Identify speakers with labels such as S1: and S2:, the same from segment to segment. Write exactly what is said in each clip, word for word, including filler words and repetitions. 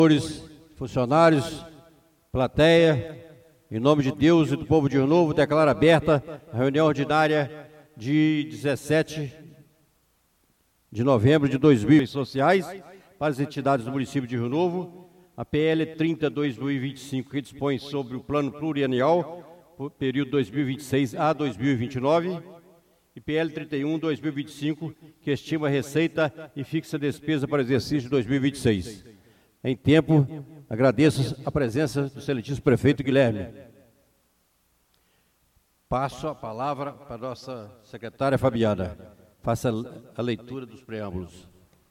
S1: Senhores funcionários, plateia, em nome de Deus e do povo de Rio Novo, declaro aberta a reunião ordinária de dezessete de novembro de dois mil sociais para as entidades do município de Rio Novo, a P L trinta barra dois mil e vinte e cinco, que dispõe sobre o plano plurianual por período dois mil e vinte e seis a dois mil e vinte e nove, e P L trinta e um barra dois mil e vinte e cinco, que estima a receita e fixa a despesa para o exercício de dois mil e vinte e seis. Em tempo, agradeço a presença do excelentíssimo prefeito Guilherme. Passo a palavra para a nossa secretária Fabiana. Faça a leitura dos preâmbulos.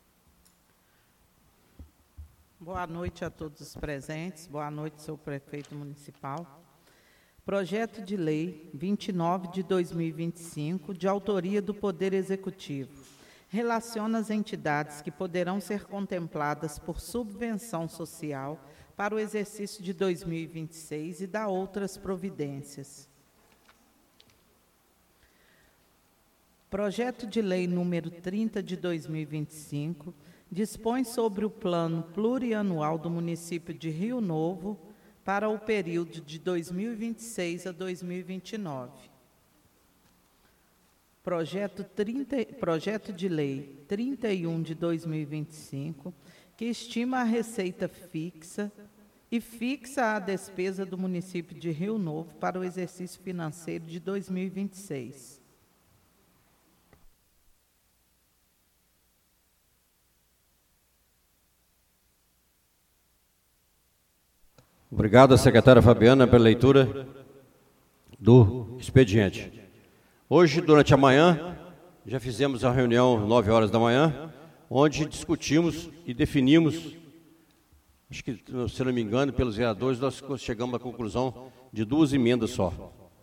S2: Boa noite a todos os presentes. Boa noite, senhor prefeito municipal. Projeto de Lei vinte e nove de dois mil e vinte e cinco, de autoria do Poder Executivo, relaciona as entidades que poderão ser contempladas por subvenção social para o exercício de dois mil e vinte e seis e dá outras providências. Projeto de Lei número trinta de dois mil e vinte e cinco dispõe sobre o plano plurianual do município de Rio Novo para o período de dois mil e vinte e seis a dois mil e vinte e nove. Projeto, trinta, projeto de Lei trinta e um de dois mil e vinte e cinco, que estima a receita fixa e fixa a despesa do município de Rio Novo para o exercício financeiro de dois mil e vinte e seis.
S1: Obrigado, secretária Fabiana, pela leitura do expediente. Hoje, durante a manhã, já fizemos a reunião nove horas da manhã, onde discutimos e definimos, acho que, se não me engano, pelos vereadores, nós chegamos à conclusão de duas emendas só.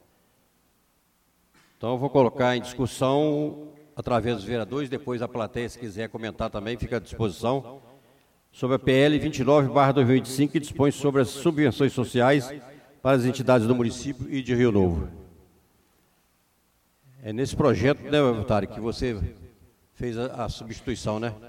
S1: Então, eu vou colocar em discussão, através dos vereadores, depois a plateia, se quiser comentar também, fica à disposição, sobre a P L vinte e nove barra dois mil e vinte e cinco, que dispõe sobre as subvenções sociais para as entidades do município e de Rio Novo. É nesse projeto, né, Otário, que você fez a, a substituição, né?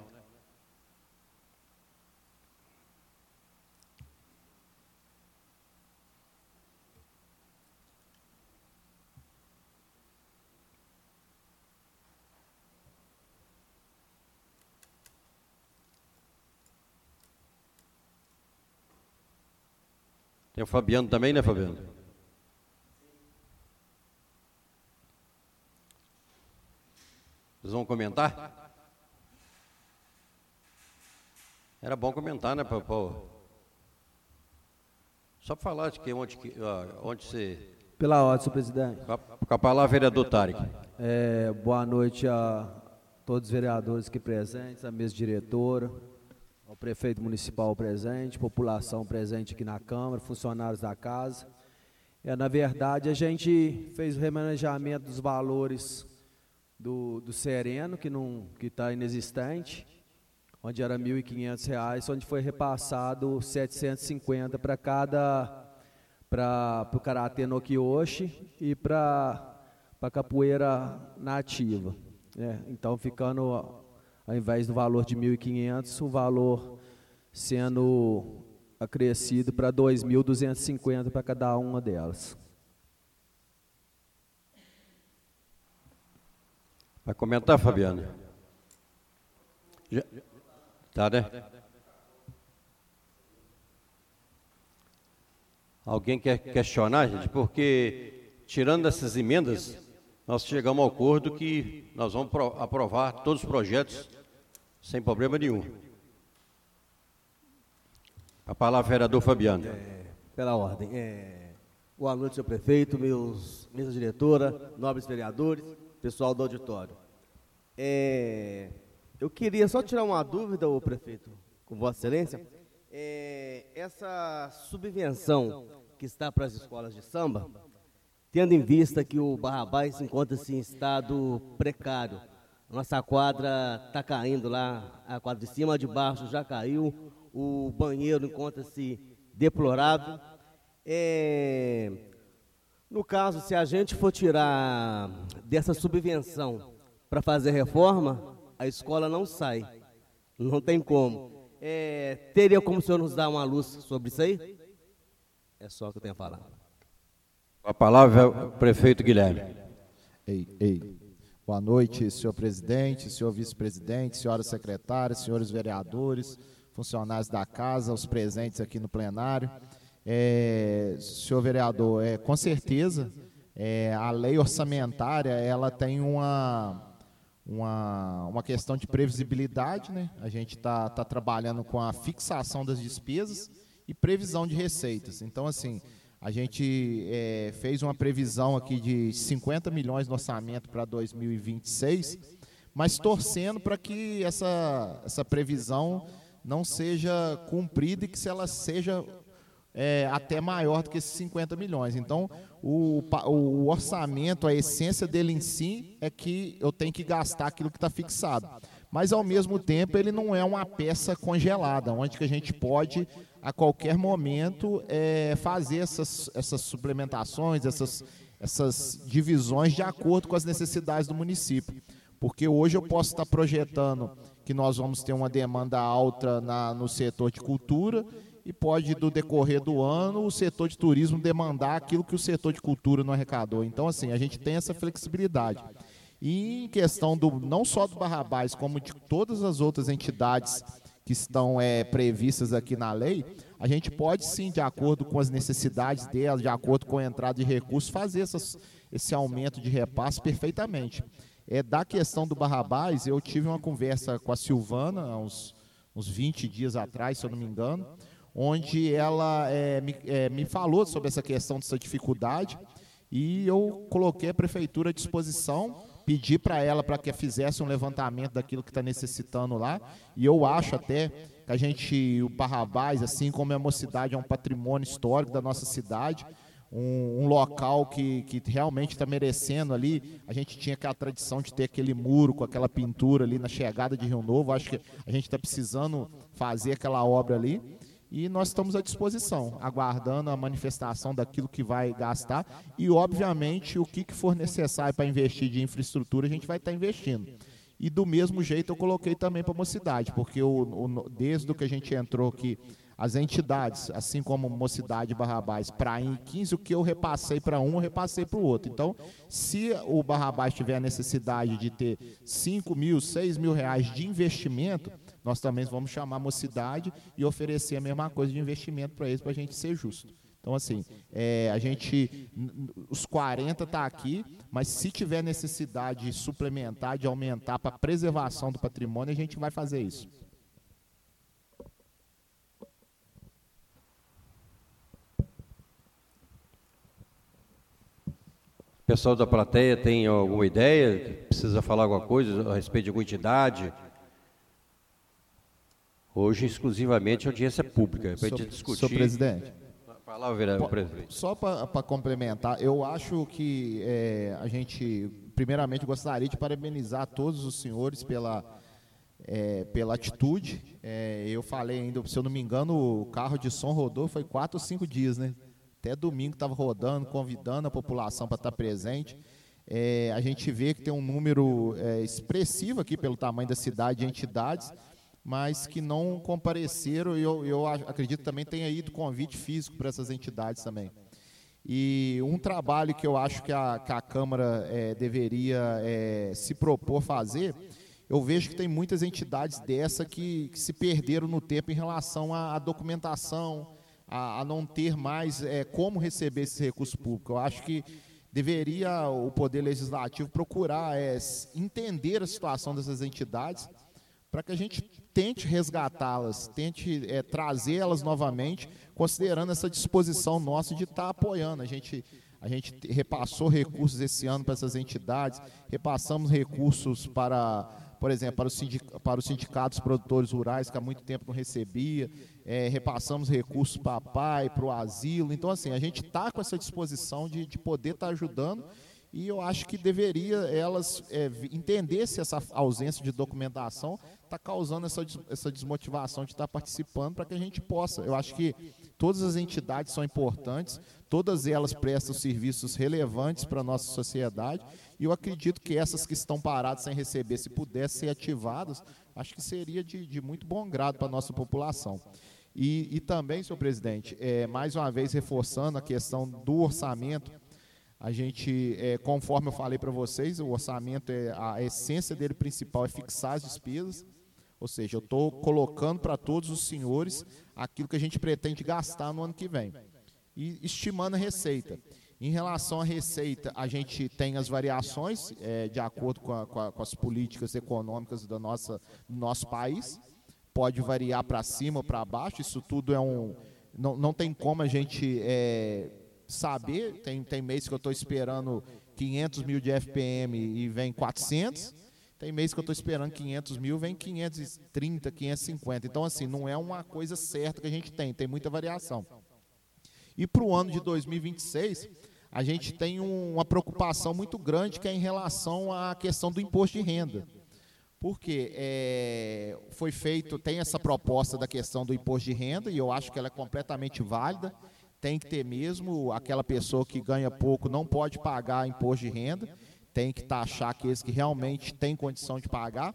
S1: Tem o Fabiano também, né, Fabiano? Vocês vão comentar? Era bom comentar, né, Paulo? Só para falar de que onde, que, onde você...
S3: Pela ordem, senhor presidente.
S1: Com a, com a palavra, vereador Tarek.
S3: É, boa noite a todos os vereadores aqui presentes, a mesa diretora, ao prefeito municipal presente, população presente aqui na Câmara, funcionários da casa. É, na verdade, a gente fez o remanejamento dos valores do, do Sereno, que não que está inexistente, onde era mil e quinhentos reais, onde foi repassado setecentos e cinquenta para cada, para o Karatê no Kiyoshi e para a capoeira nativa. É, então, ficando, ao invés do valor de mil e quinhentos, o valor sendo acrescido para dois mil duzentos e cinquenta para cada uma delas.
S1: Vai comentar, Fabiana? Já... Tá, né? Alguém quer questionar, gente? Porque, tirando essas emendas, nós chegamos ao acordo que nós vamos aprovar todos os projetos sem problema nenhum. A palavra, vereador Fabiano.
S4: É, pela ordem. É, boa noite, senhor prefeito, meus, mesa diretora, nobres vereadores, pessoal do auditório. É, eu queria só tirar uma dúvida, ô prefeito, com vossa excelência. É, essa subvenção que está para as escolas de samba, tendo em vista que o Barrabás encontra-se em estado precário, nossa quadra está caindo lá, a quadra de cima, a de baixo já caiu, o banheiro encontra-se deplorável. É, no caso, se a gente for tirar dessa subvenção para fazer reforma, a escola não sai, não tem como. É, teria como o senhor nos dar uma luz sobre isso aí? É só o que eu tenho a falar.
S1: A palavra é o prefeito Guilherme.
S5: Ei, ei. Boa noite, senhor presidente, senhor vice-presidente, senhoras secretárias, senhores vereadores, funcionários da casa, os presentes aqui no plenário. É, senhor vereador, é, com certeza, é, a lei orçamentária, ela tem uma, uma, uma questão de previsibilidade, né? A gente está tá trabalhando com a fixação das despesas e previsão de receitas. Então, assim, a gente é, fez uma previsão aqui de cinquenta milhões no orçamento para dois mil e vinte e seis, mas torcendo para que essa, essa previsão não seja cumprida e que se ela seja é, até maior do que esses cinquenta milhões. Então, o, o orçamento, a essência dele em si é que eu tenho que gastar aquilo que está fixado. Mas, ao mesmo tempo, ele não é uma peça congelada, onde que a gente pode, a qualquer momento, é, fazer essas, essas suplementações, essas, essas divisões de acordo com as necessidades do município. Porque hoje eu posso estar projetando que nós vamos ter uma demanda alta na, no setor de cultura e pode, do decorrer do ano, o setor de turismo demandar aquilo que o setor de cultura não arrecadou. Então, assim, a gente tem essa flexibilidade. E em questão do, não só do Barrabás, como de todas as outras entidades que estão é, previstas aqui na lei, a gente pode sim, de acordo com as necessidades delas, de acordo com a entrada de recursos, fazer essas, esse aumento de repasse perfeitamente. É, da questão do Barrabás, eu tive uma conversa com a Silvana, há uns, uns vinte dias atrás, se eu não me engano, onde ela é, me, é, me falou sobre essa questão dessa dificuldade, e eu coloquei a prefeitura à disposição, pedi para ela para que fizesse um levantamento daquilo que está necessitando lá, e eu acho até que a gente, o Barrabás, assim como a Mocidade, é um patrimônio histórico da nossa cidade, um, um local que, que realmente está merecendo ali. A gente tinha aquela tradição de ter aquele muro com aquela pintura ali na chegada de Rio Novo, acho que a gente está precisando fazer aquela obra ali. E nós estamos à disposição, aguardando a manifestação daquilo que vai gastar e, obviamente, o que for necessário para investir de infraestrutura, a gente vai estar investindo. E, do mesmo jeito, eu coloquei também para a Mocidade, porque o, o, desde o que a gente entrou aqui, as entidades, assim como Mocidade e Barrabás, para quinze, o que eu repassei para um, eu repassei para o outro. Então, se o Barrabás tiver a necessidade de ter cinco mil, seis mil reais de investimento, nós também vamos chamar a Mocidade e oferecer a mesma coisa de investimento para eles, para a gente ser justo. Então, assim, é, a gente, os quarenta está aqui, mas se tiver necessidade de suplementar, de aumentar para a preservação do patrimônio, a gente vai fazer isso.
S1: Pessoal da plateia tem alguma ideia? Precisa falar alguma coisa a respeito de alguma entidade? Hoje, exclusivamente, audiência pública, para a gente discutir.
S5: Senhor presidente.
S1: A palavra, vereador presidente.
S5: Só para complementar, eu acho que é, a gente, primeiramente, gostaria de parabenizar todos os senhores pela, é, pela atitude. É, eu falei ainda, se eu não me engano, o carro de som rodou, foi quatro ou cinco dias, né? Até domingo estava rodando, convidando a população para estar presente. É, a gente vê que tem um número é, expressivo aqui pelo tamanho da cidade de entidades, mas que não compareceram, e eu, eu acredito também tenha ido convite físico para essas entidades também. E um trabalho que eu acho que a, que a Câmara é, deveria é, se propor fazer, eu vejo que tem muitas entidades dessa que, que se perderam no tempo em relação à, à documentação, a, a não ter mais é, como receber esses recursos públicos. Eu acho que deveria o Poder Legislativo procurar é, entender a situação dessas entidades, para que a gente tente resgatá-las, tente é, trazê-las novamente, considerando essa disposição nossa de estar apoiando. A gente, a gente repassou recursos esse ano para essas entidades, repassamos recursos para, por exemplo, para os, sindic- para os sindicatos produtores rurais, que há muito tempo não recebia, é, repassamos recursos para a P A I, para o asilo. Então, assim, a gente está com essa disposição de, de poder estar ajudando. E eu acho que deveria elas é, entender se essa ausência de documentação está causando essa, essa desmotivação de estar participando, para que a gente possa. Eu acho que todas as entidades são importantes, todas elas prestam serviços relevantes para a nossa sociedade, e eu acredito que essas que estão paradas sem receber, se pudessem ser ativadas, acho que seria de, de muito bom grado para a nossa população. E, e também, senhor presidente, é, mais uma vez reforçando a questão do orçamento, a gente, é, conforme eu falei para vocês, o orçamento, é, a essência dele principal é fixar as despesas, ou seja, eu estou colocando para todos os senhores aquilo que a gente pretende gastar no ano que vem, e estimando a receita. Em relação à receita, a gente tem as variações, é, de acordo com, a, com, a, com as políticas econômicas da nossa, do nosso país, pode variar para cima ou para baixo, isso tudo é um... Não, não tem como a gente é, saber, tem, tem mês que eu estou esperando quinhentos mil de F P M e vem quatrocentos, tem mês que eu estou esperando quinhentos mil, vem quinhentos e trinta, quinhentos e cinquenta. Então, assim, não é uma coisa certa que a gente tem, tem muita variação. E para o ano de dois mil e vinte e seis, a gente tem um, uma preocupação muito grande, que é em relação à questão do imposto de renda. Porque é, foi feito, tem essa proposta da questão do imposto de renda, e eu acho que ela é completamente válida, tem que ter mesmo, aquela pessoa que ganha pouco não pode pagar imposto de renda, tem que taxar aqueles que realmente têm condição de pagar.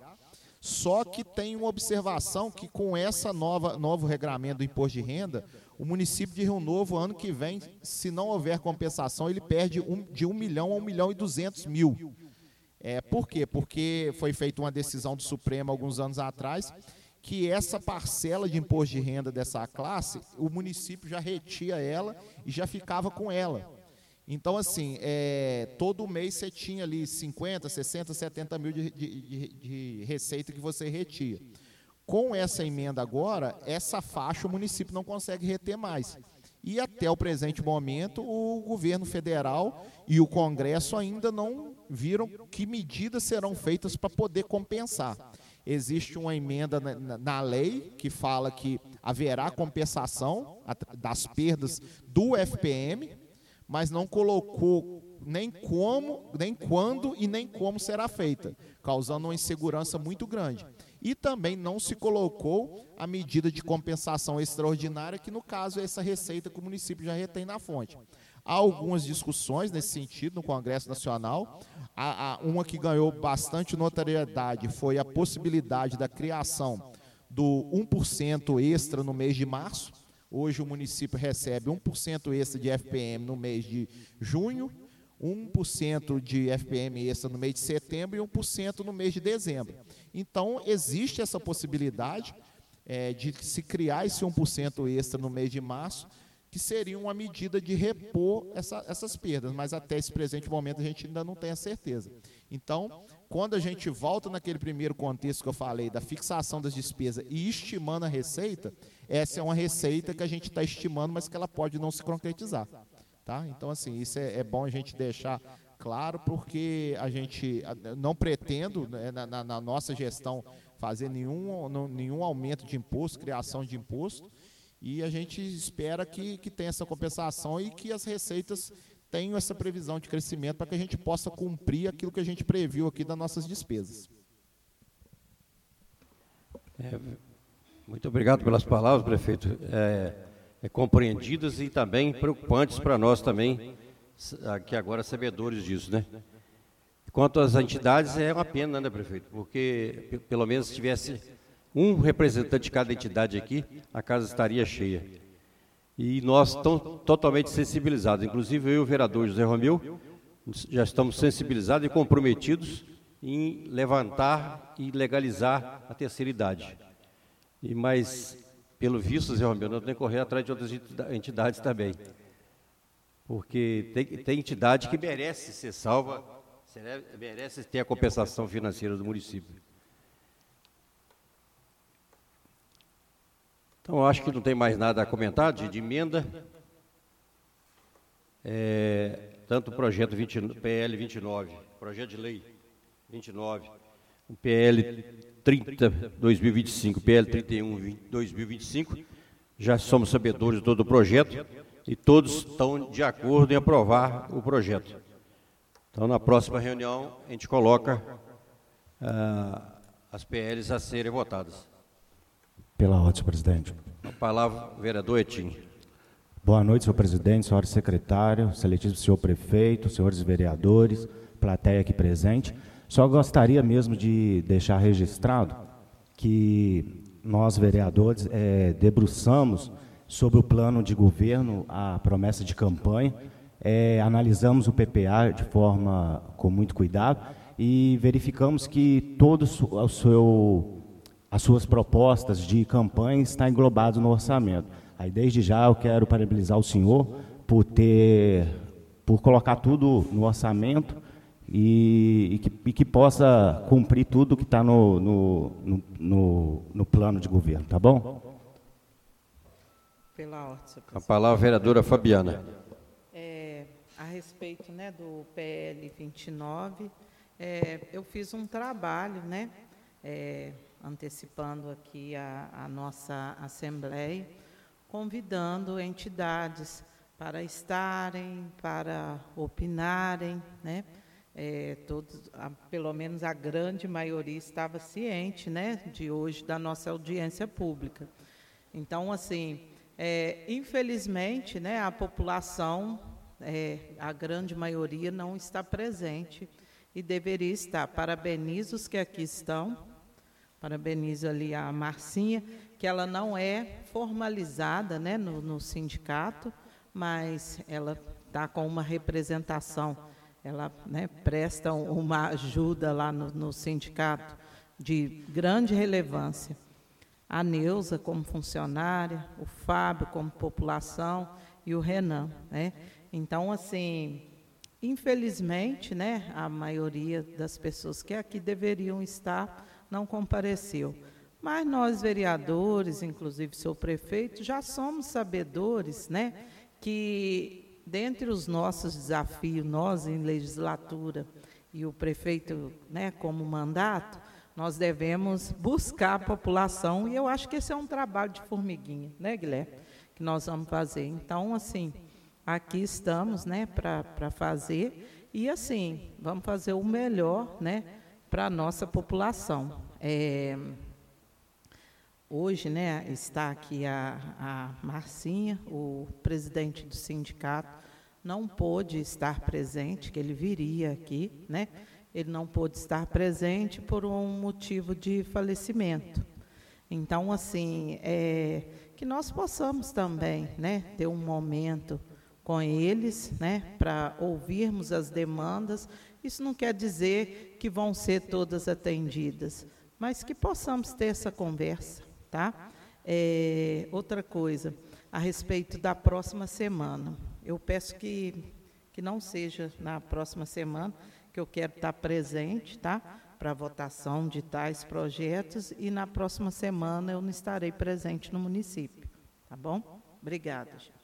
S5: Só que tem uma observação que com essa nova novo regramento do imposto de renda, o município de Rio Novo, ano que vem, se não houver compensação, ele perde um, de um milhão a um milhão e duzentos mil. É, por quê? Porque foi feita uma decisão do Supremo alguns anos atrás, que essa parcela de imposto de renda dessa classe, o município já retia ela e já ficava com ela. Então, assim, é, todo mês você tinha ali cinquenta, sessenta, setenta mil de, de, de, de receita que você retia. Com essa emenda agora, essa faixa o município não consegue reter mais. E até o presente momento, o governo federal e o Congresso ainda não viram que medidas serão feitas para poder compensar. Existe uma emenda na, na, na lei que fala que haverá compensação das perdas do F P M, mas não colocou nem como, nem quando e nem como será feita, causando uma insegurança muito grande. E também não se colocou a medida de compensação extraordinária, que no caso é essa receita que o município já retém na fonte. Há algumas discussões nesse sentido no Congresso Nacional. Há, há uma que ganhou bastante notoriedade foi a possibilidade da criação do um por cento extra no mês de março. Hoje o município recebe um por cento extra de F P M no mês de junho, um por cento de F P M extra no mês de setembro e um por cento no mês de dezembro. Então, existe essa possibilidade é, de se criar esse um por cento extra no mês de março, que seria uma medida de repor essa, essas perdas, mas até esse presente momento a gente ainda não tem a certeza. Então, quando a gente volta naquele primeiro contexto que eu falei, da fixação das despesas e estimando a receita, essa é uma receita que a gente está estimando, mas que ela pode não se concretizar. Tá? Então, assim, isso é, é bom a gente deixar claro, porque a gente não pretendo, né, na, na, na nossa gestão, fazer nenhum, não, nenhum aumento de imposto, criação de imposto, e a gente espera que, que tenha essa compensação e que as receitas tenham essa previsão de crescimento para que a gente possa cumprir aquilo que a gente previu aqui das nossas despesas.
S1: É, muito obrigado pelas palavras, prefeito. É, é, compreendidas e também preocupantes para nós também, aqui agora sabedores disso, né? Quanto às entidades, é uma pena, né, prefeito? Porque pelo menos se tivesse um representante de cada entidade aqui, a casa estaria cheia. E nós estamos totalmente sensibilizados, inclusive eu e o vereador José Romeu, já estamos sensibilizados e comprometidos em levantar e legalizar a terceira idade. E, mas, pelo visto, José Romeu, nós temos que correr atrás de outras entidades também. Porque tem, tem entidade que merece ser salva, merece ter a compensação financeira do município. Então, acho que não tem mais nada a comentar de, de emenda. É, tanto o projeto vinte, P L vinte e nove, projeto de lei vinte e nove, o P L trinta, dois mil e vinte e cinco, P L trinta e um, dois mil e vinte e cinco, já somos sabedores de todo o projeto e todos estão de acordo em aprovar o projeto. Então, na próxima reunião, a gente coloca ah, as P Ls a serem votadas.
S6: Pela ordem, senhor presidente.
S1: A palavra, vereador Etim.
S6: Boa noite, senhor presidente, senhor secretário, excelentíssimo senhor prefeito, senhores vereadores, plateia aqui presente. Só gostaria mesmo de deixar registrado que nós, vereadores, é, debruçamos sobre o plano de governo, a promessa de campanha, é, analisamos o P P A de forma com muito cuidado e verificamos que todos o seu, as suas propostas de campanha estão englobadas no orçamento. Aí, desde já, eu quero parabenizar o senhor por ter, por colocar tudo no orçamento e, e, que, e que possa cumprir tudo que está no, no, no, no, no plano de governo, tá bom?
S2: Pela ordem, senhor
S1: Com a palavra, a vereadora Fabiana.
S2: É, a respeito, né, do P L vinte e nove, é, eu fiz um trabalho, né, é, antecipando aqui a, a nossa Assembleia, convidando entidades para estarem, para opinarem, né, é, todos, a, pelo menos a grande maioria estava ciente, né, de hoje da nossa audiência pública. Então, assim, é, infelizmente, né, a população, é, a grande maioria não está presente e deveria estar. Parabenizo os que aqui estão, parabenizo ali a Marcinha, que ela não é formalizada, né, no, no sindicato, mas ela está com uma representação, ela, né, presta uma ajuda lá no, no sindicato de grande relevância. A Neuza como funcionária, o Fábio como população e o Renan, né? Então, assim, infelizmente, né, a maioria das pessoas que aqui deveriam estar não compareceu. Mas nós, vereadores, inclusive o senhor prefeito, já somos sabedores, né, que dentre os nossos desafios, nós em legislatura e o prefeito, né, como mandato, nós devemos buscar a população, e eu acho que esse é um trabalho de formiguinha, né, Guilherme, que nós vamos fazer. Então, assim, aqui estamos, né, para fazer, e assim, vamos fazer o melhor, né, para a nossa população. É, hoje, né, está aqui a, a Marcinha, o presidente do sindicato, não pôde estar presente, que ele viria aqui, né, ele não pôde estar presente por um motivo de falecimento. Então, assim, é, que nós possamos também, né, ter um momento com eles, né, para ouvirmos as demandas. Isso não quer dizer que vão ser todas atendidas, mas que possamos ter essa conversa, tá? É, outra coisa, a respeito da próxima semana. Eu peço que, que não seja na próxima semana, que eu quero estar presente, tá? Para a votação de tais projetos, e na próxima semana eu não estarei presente no município, tá bom? Obrigada, gente.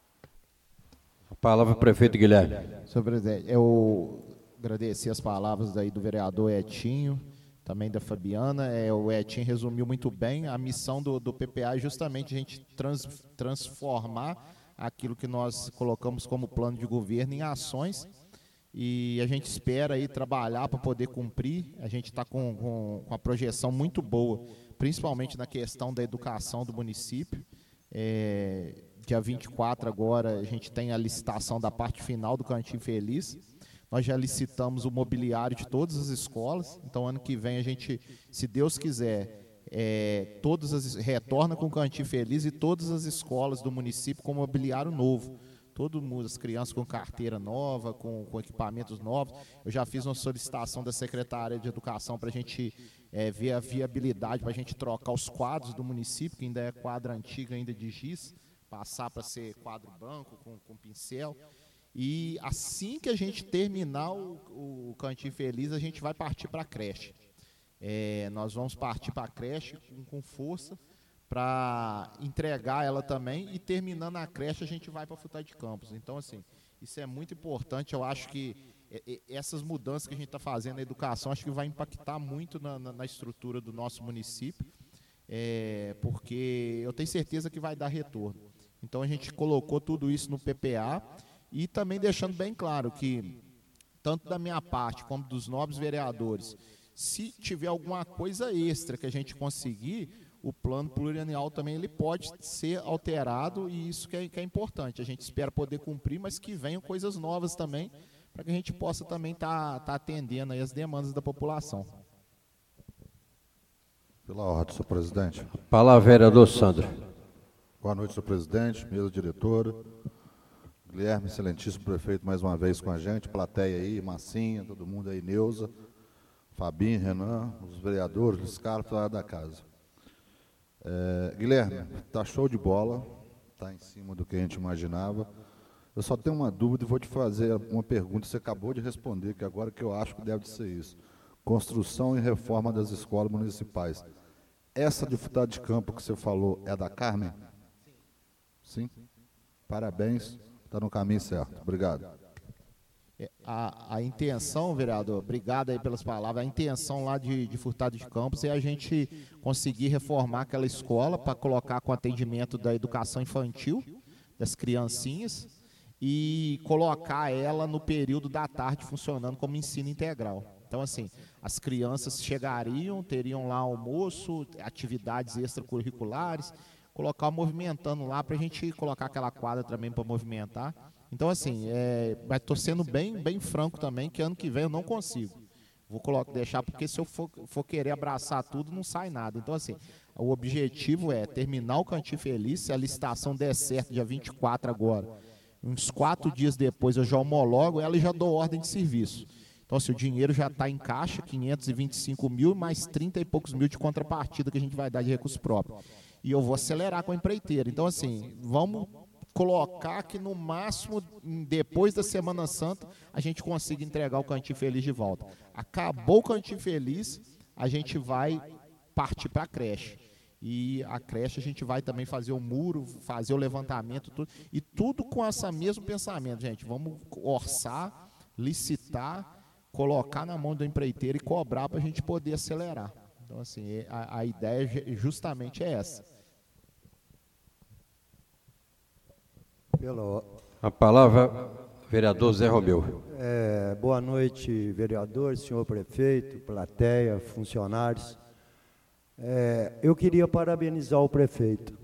S1: A palavra ao prefeito Guilherme.
S5: Senhor presidente, eu agradecer as palavras aí do vereador Etinho, também da Fabiana. É, o Etinho resumiu muito bem. A missão do, do P P A é justamente a gente trans, transformar aquilo que nós colocamos como plano de governo em ações, e a gente espera aí trabalhar para poder cumprir. A gente está com, com, com a projeção muito boa, principalmente na questão da educação do município. É, dia vinte e quatro agora a gente tem a licitação da parte final do Cantinho Feliz. Nós já licitamos o mobiliário de todas as escolas, então ano que vem a gente, se Deus quiser, é, todas as, retorna com o Cantinho Feliz e todas as escolas do município com mobiliário novo. Todo mundo, as crianças com carteira nova, com, com equipamentos novos. Eu já fiz uma solicitação da Secretaria de Educação para a gente é, ver a viabilidade, para a gente trocar os quadros do município, que ainda é quadro antigo, ainda de giz, passar para ser quadro branco, com, com pincel. E assim que a gente terminar o, o Cantinho Feliz, a gente vai partir para a creche. É, nós vamos partir para a creche com, com força, para entregar ela também, e terminando a creche a gente vai para a Fruta de Campos. Então, assim, isso é muito importante. Eu acho que essas mudanças que a gente está fazendo na educação, acho que vai impactar muito na, na, na estrutura do nosso município, é, porque eu tenho certeza que vai dar retorno. Então, a gente colocou tudo isso no P P A, e também deixando bem claro que, tanto da minha parte como dos nobres vereadores, se tiver alguma coisa extra que a gente conseguir, o plano plurianual também ele pode ser alterado, e isso que é, que é importante. A gente espera poder cumprir, mas que venham coisas novas também, para que a gente possa também estar tá, tá atendendo aí as demandas da população.
S7: Pela ordem, senhor presidente.
S1: Palavra, vereador Sandro.
S7: Boa noite, senhor presidente, mesa diretora. Guilherme, excelentíssimo prefeito, mais uma vez com a gente. Plateia aí, Massinha, todo mundo aí, Neuza, Fabinho, Renan, os vereadores, Luiz Carlos, toda da casa. É, Guilherme, tá show de bola, tá em cima do que a gente imaginava. Eu só tenho uma dúvida e vou te fazer uma pergunta. Você acabou de responder, que agora que eu acho que deve ser isso. Construção e reforma das escolas municipais. Essa dificuldade de campo que você falou é da Carmen? Sim. Sim? Parabéns, está no caminho certo. Obrigado.
S5: A, a intenção, vereador, obrigado aí pelas palavras, a intenção lá de, de Furtado de Campos é a gente conseguir reformar aquela escola para colocar com atendimento da educação infantil, das criancinhas, e colocar ela no período da tarde funcionando como ensino integral. Então, assim, as crianças chegariam, teriam lá almoço, atividades extracurriculares, colocar movimentando lá para a gente colocar aquela quadra também para movimentar. Então, assim, é, mas estou sendo bem, bem franco também, que ano que vem eu não consigo. Vou colocar, deixar, porque se eu for, for querer abraçar tudo, não sai nada. Então, assim, o objetivo é terminar o Cantinho Feliz, se a licitação der certo, dia vinte e quatro agora, uns quatro dias depois eu já homologo ela e já dou ordem de serviço. Então, assim, o dinheiro já está em caixa, quinhentos e vinte e cinco mil, mais trinta e poucos mil de contrapartida que a gente vai dar de recurso próprio. E eu vou acelerar com a empreiteira. Então, assim, vamos colocar que no máximo, depois da Semana Santa, a gente consiga entregar o Cantinho Feliz de volta. Acabou o Cantinho Feliz, a gente vai partir para a creche. E a creche a gente vai também fazer o muro, fazer o levantamento, tudo, e tudo com esse mesmo pensamento, gente. Vamos orçar, licitar, colocar na mão do empreiteiro e cobrar para a gente poder acelerar. Então, assim, a, a ideia justamente é essa.
S8: Pela...
S1: A palavra, vereador Zé Romeu.
S8: É, boa noite, vereador, senhor prefeito, plateia, funcionários. É, eu queria parabenizar o prefeito.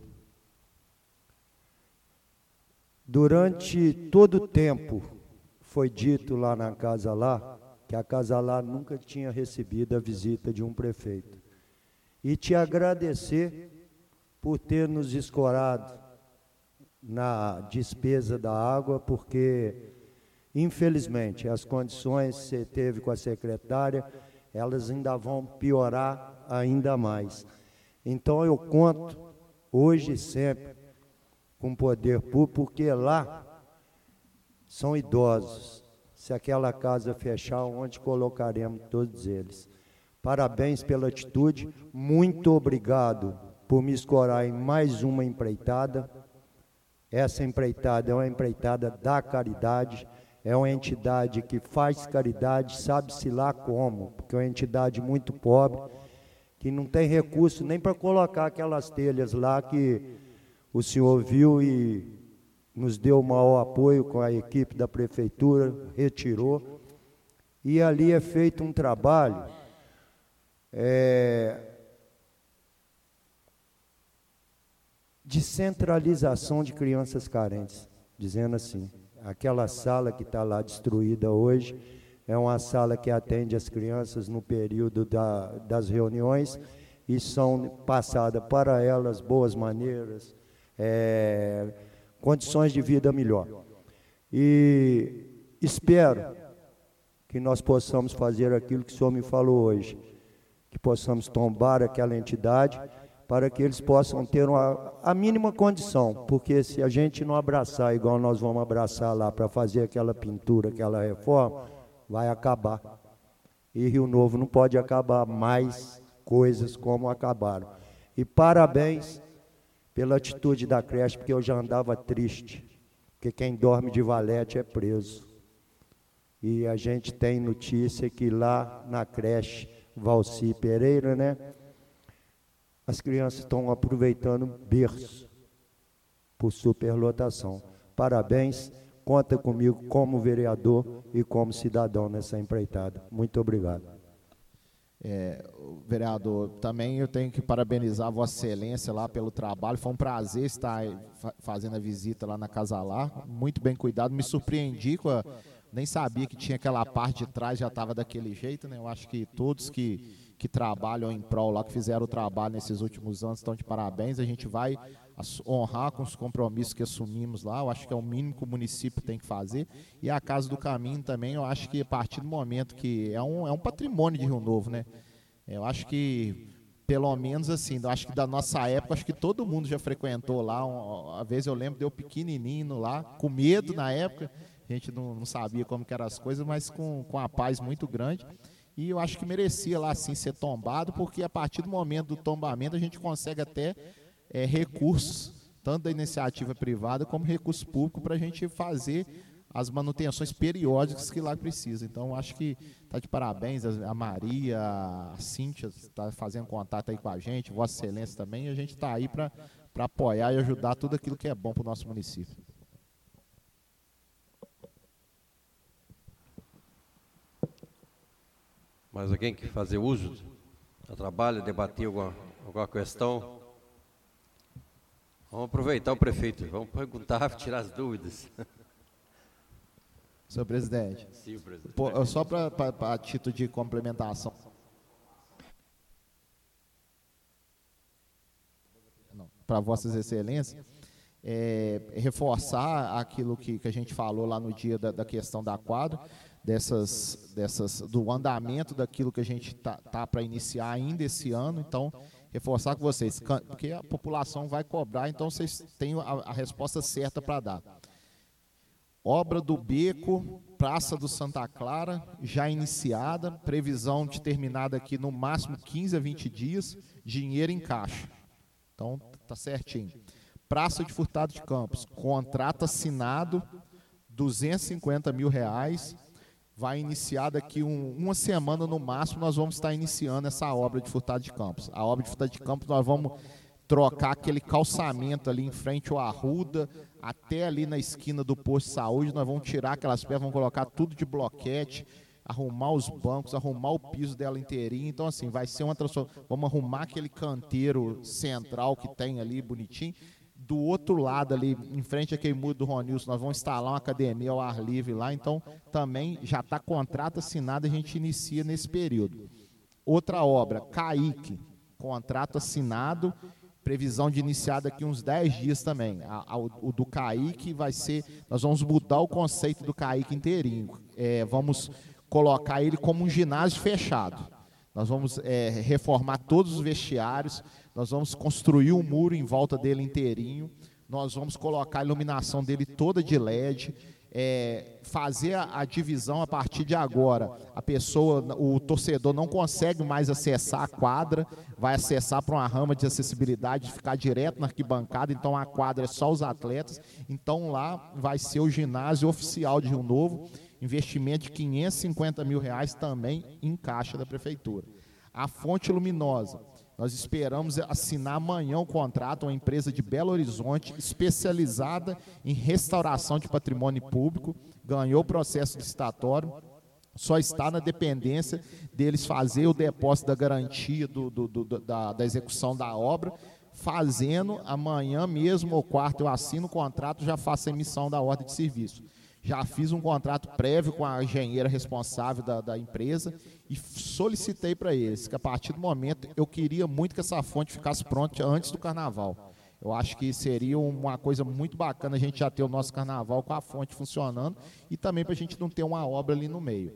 S8: Durante todo o tempo, foi dito lá na Casa Lá, que a Casa Lá nunca tinha recebido a visita de um prefeito. E te agradecer por ter nos escorado na despesa da água, porque, infelizmente, as condições que você teve com a secretária, elas ainda vão piorar ainda mais. Então, eu conto, hoje e sempre, com o poder público, porque lá são idosos. Se aquela casa fechar, onde colocaremos todos eles? Parabéns pela atitude, muito obrigado por me escorar em mais uma empreitada. Essa empreitada é uma empreitada da caridade, é uma entidade que faz caridade, sabe-se lá como, porque é uma entidade muito pobre, que não tem recurso nem para colocar aquelas telhas lá que o senhor viu e nos deu o maior apoio com a equipe da prefeitura, retirou. E ali é feito um trabalho é, de centralização de crianças carentes, dizendo assim, aquela sala que está lá destruída hoje, é uma sala que atende as crianças no período da, das reuniões e são passadas para elas boas maneiras, é, condições de vida melhor. E espero que nós possamos fazer aquilo que o senhor me falou hoje, que possamos tombar aquela entidade para que eles possam ter uma, a mínima condição, porque se a gente não abraçar igual nós vamos abraçar lá para fazer aquela pintura, aquela reforma, vai acabar. E Rio Novo não pode acabar mais coisas como acabaram. E parabéns pela atitude da creche, porque eu já andava triste, porque quem dorme de valete é preso. E a gente tem notícia que lá na creche Valci Pereira, né, as crianças estão aproveitando berço por superlotação. Parabéns. Conta comigo como vereador e como cidadão nessa empreitada. Muito obrigado.
S5: É, vereador, também eu tenho que parabenizar a Vossa Excelência lá pelo trabalho. Foi um prazer estar fazendo a visita lá na Casa Lá. Muito bem cuidado. Me surpreendi com a, nem sabia que tinha aquela parte de trás, já estava daquele jeito, né? Eu acho que todos que, que trabalham em prol lá, que fizeram o trabalho nesses últimos anos, estão de parabéns. A gente vai honrar com os compromissos que assumimos lá, eu acho que é o mínimo que o município tem que fazer. E a Casa do Caminho também, eu acho que a partir do momento que é um, é um patrimônio de Rio Novo, né? Eu acho que, pelo menos assim, eu acho que da nossa época, acho que todo mundo já frequentou lá. Uma vez eu lembro de eu pequenininho lá, com medo na época, a gente não, não sabia como que eram as coisas, mas com, com a paz muito grande. E eu acho que merecia lá sim ser tombado, porque a partir do momento do tombamento a gente consegue até é, recursos, tanto da iniciativa privada como recurso público, para a gente fazer as manutenções periódicas que lá precisa. Então, acho que está de parabéns a Maria, a Cíntia está fazendo contato aí com a gente, Vossa Excelência também, e a gente está aí para apoiar e ajudar tudo aquilo que é bom para o nosso município.
S1: Mais alguém que fazer uso do trabalho, debater alguma, alguma questão? Vamos aproveitar o prefeito, vamos perguntar, tirar as dúvidas.
S5: Senhor presidente,
S1: Sim, presidente.
S5: Pô, só para título de complementação. Para Vossas Excelências, é, reforçar aquilo que, que a gente falou lá no dia da, da questão da quadra, dessas, dessas, do andamento daquilo que a gente tá, tá para iniciar ainda esse ano. Então, reforçar com vocês, porque a população vai cobrar, então vocês têm a, a resposta certa para dar. Obra do Beco, Praça do Santa Clara, já iniciada, previsão de terminar daqui no máximo quinze a vinte dias, dinheiro em caixa. Então, tá certinho. Praça de Furtado de Campos, contrato assinado, duzentos e cinquenta mil reais, vai iniciar daqui um, uma semana no máximo, nós vamos estar iniciando essa obra de Furtado de Campos. A obra de Furtado de Campos, nós vamos trocar aquele calçamento ali em frente ao Arruda, até ali na esquina do posto de saúde, nós vamos tirar aquelas pedras, vamos colocar tudo de bloquete, arrumar os bancos, arrumar o piso dela inteirinho. Então, assim, vai ser uma transformação. Vamos arrumar aquele canteiro central que tem ali, bonitinho. Do outro lado ali, em frente àquele muro do Ronilson, nós vamos instalar uma academia ao ar livre lá. Então, também já está contrato assinado, a gente inicia nesse período. Outra obra, Caique, contrato assinado, previsão de iniciar daqui uns dez dias também. A, a, o do Caique vai ser, nós vamos mudar o conceito do Caique inteirinho. É, vamos colocar ele como um ginásio fechado. Nós vamos é, reformar todos os vestiários, nós vamos construir um muro em volta dele inteirinho, nós vamos colocar a iluminação dele toda de L E D, é, fazer a, a divisão a partir de agora. A pessoa, o torcedor não consegue mais acessar a quadra, vai acessar para uma rama de acessibilidade, ficar direto na arquibancada, então a quadra é só os atletas. Então lá vai ser o ginásio oficial de Rio Novo, investimento de quinhentos e cinquenta mil reais também em caixa da prefeitura. A Fonte Luminosa, nós esperamos assinar amanhã o contrato, uma empresa de Belo Horizonte, especializada em restauração de patrimônio público, ganhou o processo licitatório, só está na dependência deles fazer o depósito da garantia do, do, do, da, da execução da obra, fazendo amanhã mesmo, ou quarto, eu assino o contrato, já faço a emissão da ordem de serviço. Já fiz um contrato prévio com a engenheira responsável da, da empresa e solicitei para eles que, a partir do momento, eu queria muito que essa fonte ficasse pronta antes do carnaval. Eu acho que seria uma coisa muito bacana a gente já ter o nosso carnaval com a fonte funcionando e também para a gente não ter uma obra ali no meio.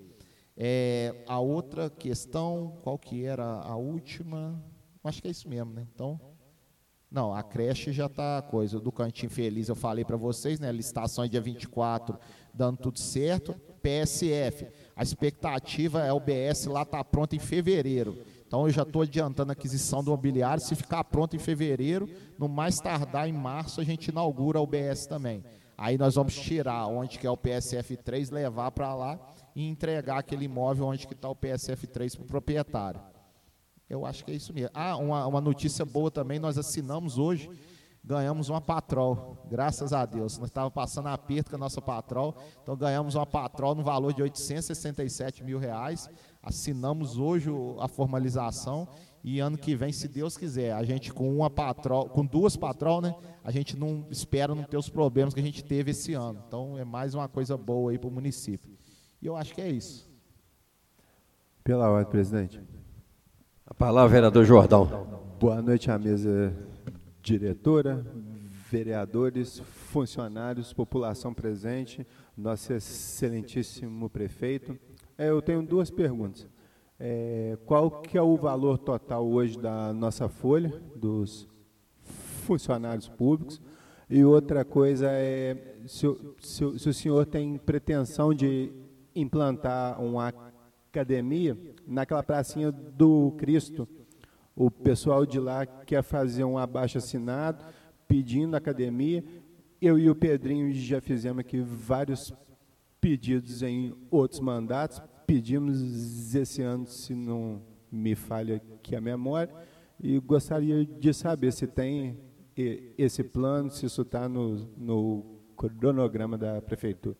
S5: É, a outra questão, qual que era a última? Acho que é isso mesmo, né? Então... Não, a creche já está coisa. Do Cantinho Feliz eu falei para vocês, né? Licitação é dia vinte e quatro, dando tudo certo. P S F, a expectativa é o B S lá estar tá pronto em fevereiro. Então eu já estou adiantando a aquisição do mobiliário. Se ficar pronto em fevereiro, no mais tardar em março, a gente inaugura o B S também. Aí nós vamos tirar onde que é o P S F três, levar para lá e entregar aquele imóvel onde que está o P S F três para o proprietário. Eu acho que é isso mesmo. Ah, uma, uma notícia boa também, nós assinamos hoje, ganhamos uma Patrol, graças a Deus. Nós estávamos passando aperto com a nossa Patrol, então ganhamos uma Patrol no valor de oitocentos e sessenta e sete mil reais, assinamos hoje a formalização e ano que vem, se Deus quiser, a gente com uma Patrol, com duas Patrol, né, a gente não espera não ter os problemas que a gente teve esse ano. Então é mais uma coisa boa aí para o município. E eu acho que é isso.
S9: Pela ordem, presidente.
S1: A palavra, vereador Jordão.
S9: Boa noite à mesa diretora, vereadores, funcionários, população presente, nosso excelentíssimo prefeito. É, eu tenho duas perguntas. É, qual que é o valor total hoje da nossa folha, dos funcionários públicos? E outra coisa é se, se, se o senhor tem pretensão de implantar uma academia naquela pracinha do Cristo. O pessoal de lá quer fazer um abaixo-assinado pedindo academia. Eu e o Pedrinho já fizemos aqui vários pedidos em outros mandatos. Pedimos esse ano, se não me falha aqui a memória, e gostaria de saber se tem esse plano, se isso está no, no cronograma da prefeitura.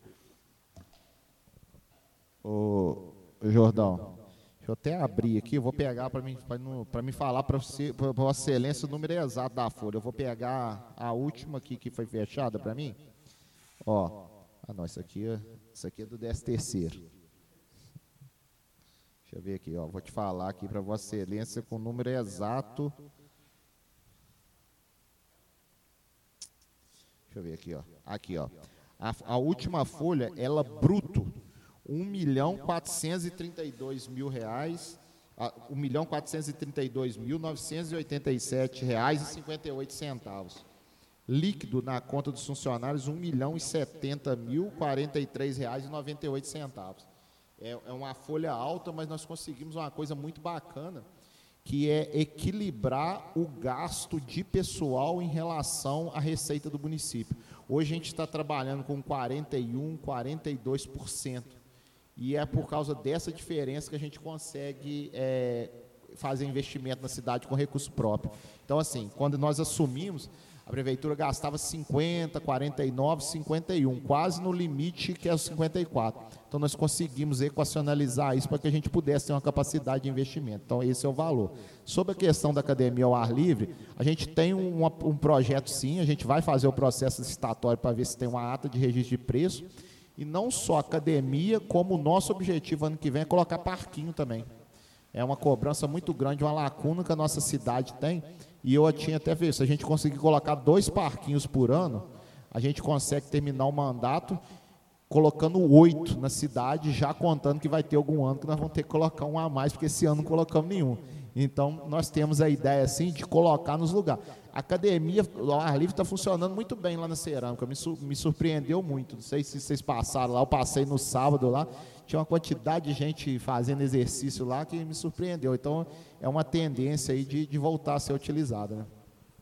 S5: Ô, Jordão, deixa eu até abrir aqui, eu vou pegar para mim, para me falar para você, para Vossa Excelência, o número exato da folha. Eu vou pegar a última aqui que foi fechada para mim. Ó, ah, não, isso aqui, isso aqui é do décimo terceiro. Deixa eu ver aqui, ó, vou te falar aqui para Vossa Excelência com o número exato. Deixa eu ver aqui, ó. Aqui, ó. A, a última folha, ela bruto, um milhão quatrocentos e trinta e dois mil reais, um milhão quatrocentos e trinta e dois mil novecentos e oitenta e sete reais e cinquenta e oito centavos. Líquido na conta dos funcionários, um milhão e setenta mil quarenta e três reais e noventa e oito centavos. É, é uma folha alta, mas nós conseguimos uma coisa muito bacana, que é equilibrar o gasto de pessoal em relação à receita do município. Hoje a gente está trabalhando com quarenta e um, quarenta e dois por cento. E é por causa dessa diferença que a gente consegue é, fazer investimento na cidade com recurso próprio. Então, assim, quando nós assumimos, a prefeitura gastava cinquenta, quarenta e nove, cinquenta e um, quase no limite que é os cinquenta e quatro. Então, nós conseguimos equacionalizar isso para que a gente pudesse ter uma capacidade de investimento. Então, esse é o valor. Sobre a questão da academia ao ar livre, a gente tem um, um projeto, sim, a gente vai fazer o processo licitatório para ver se tem uma ata de registro de preço, e não só academia, como o nosso objetivo ano que vem é colocar parquinho também. É uma cobrança muito grande, uma lacuna que a nossa cidade tem, e eu tinha até visto, se a gente conseguir colocar dois parquinhos por ano, a gente consegue terminar o mandato colocando oito na cidade, já contando que vai ter algum ano que nós vamos ter que colocar um a mais, porque esse ano não colocamos nenhum. Então, nós temos a ideia, assim, de colocar nos lugares. A academia, o ar livre está funcionando muito bem lá na Cerâmica, me, su me surpreendeu muito. Não sei se vocês passaram lá, eu passei no sábado lá, tinha uma quantidade de gente fazendo exercício lá que me surpreendeu. Então, é uma tendência aí de, de voltar a ser utilizada, né?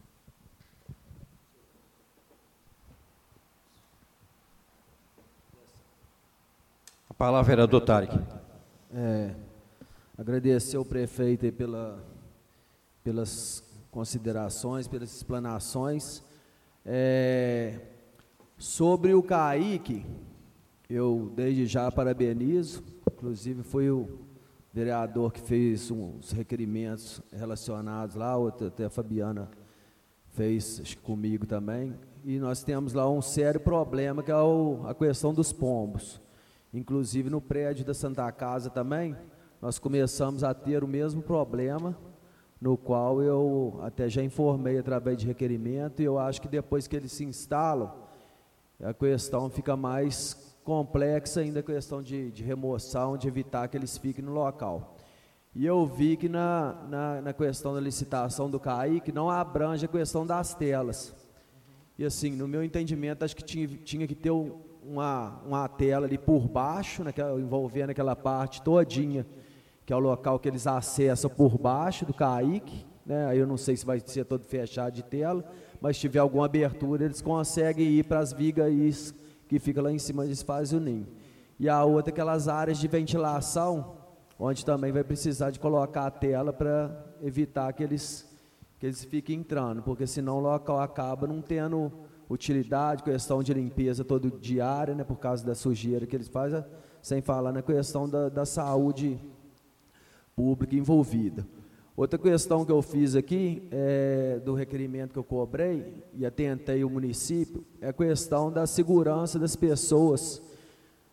S1: A palavra, vereador Tarek.
S3: É, agradecer ao prefeito aí pela, pelas considerações, pelas explanações. É, sobre o Kaique, eu desde já parabenizo, inclusive foi o vereador que fez uns requerimentos relacionados lá, outra, até a Fabiana fez, acho que comigo também, e nós temos lá um sério problema, que é o, a questão dos pombos. Inclusive no prédio da Santa Casa também, nós começamos a ter o mesmo problema, no qual eu até já informei através de requerimento, e eu acho que depois que eles se instalam, a questão fica mais complexa ainda, a questão de, de remoção, de evitar que eles fiquem no local. E eu vi que na, na, na questão da licitação do Kaique não abrange a questão das telas. E assim, no meu entendimento, acho que tinha, tinha que ter um, uma, uma tela ali por baixo, naquela, envolvendo aquela parte todinha, que é o local que eles acessam por baixo do Kaique, né? Aí eu não sei se vai ser todo fechado de tela, mas se tiver alguma abertura, eles conseguem ir para as vigas que fica lá em cima, eles fazem o ninho. E a outra, aquelas áreas de ventilação, onde também vai precisar de colocar a tela para evitar que eles, que eles fiquem entrando, porque senão o local acaba não tendo utilidade, questão de limpeza todo diária, né, por causa da sujeira que eles fazem, sem falar na questão da, da saúde pública envolvida. Outra questão que eu fiz aqui, é, do requerimento que eu cobrei, e atentei o município, é a questão da segurança das pessoas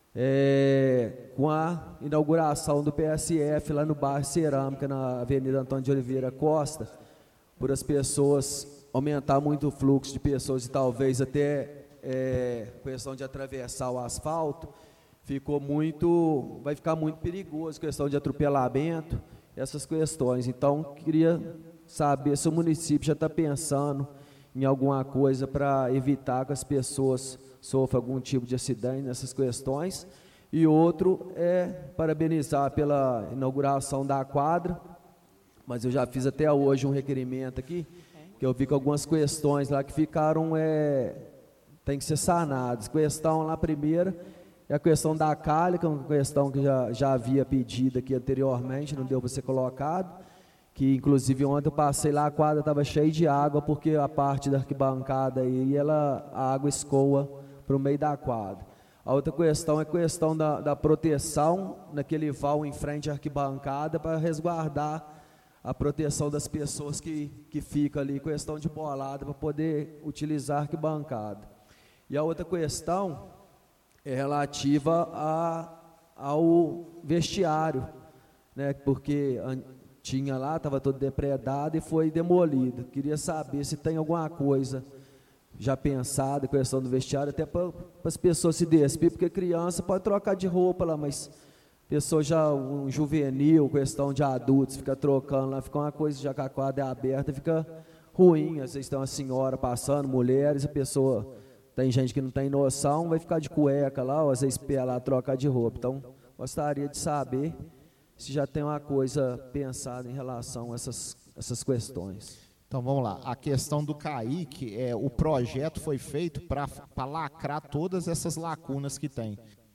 S3: é, com a inauguração do P S F lá no bairro Cerâmica, na Avenida Antônio de Oliveira Costa, por as pessoas aumentar muito o fluxo de pessoas e talvez até é, questão de atravessar o asfalto, ficou muito, vai ficar muito perigoso, questão de atropelamento, essas questões. Então, queria saber se o município já está pensando em alguma coisa para evitar que as pessoas sofram algum tipo de acidente nessas questões. E outro é parabenizar pela inauguração da quadra, mas eu já fiz até hoje um requerimento aqui, que eu vi com algumas questões lá que ficaram, é, tem que ser sanadas. Questão lá primeira é a questão da calha, que é uma questão que já, já havia pedido aqui anteriormente, não deu para ser colocado, que inclusive ontem eu passei lá, a quadra estava cheia de água, porque a parte da arquibancada aí, ela, a água escoa para o meio da quadra. A outra questão é a questão da, da proteção naquele vão em frente à arquibancada para resguardar a proteção das pessoas que, que ficam ali, questão de bolada para poder utilizar a arquibancada. E a outra questão é relativa a, ao vestiário, né, porque tinha lá, estava todo depredado e foi demolido. Queria saber se tem alguma coisa já pensada, questão do vestiário, até para as pessoas se despir, porque criança pode trocar de roupa lá, mas pessoa já, um juvenil, questão de adultos, fica trocando lá, fica uma coisa, já que a quadra é aberta, fica ruim. Às vezes tem uma senhora passando, mulheres, a pessoa, tem gente que não tem noção, vai ficar de cueca lá, ou às vezes pé lá, trocar de roupa. Então, gostaria de saber se já tem uma coisa pensada em relação a essas, essas questões.
S5: Então vamos lá, a questão do Caique, é, o projeto foi feito para lacrar todas essas lacunas que tem.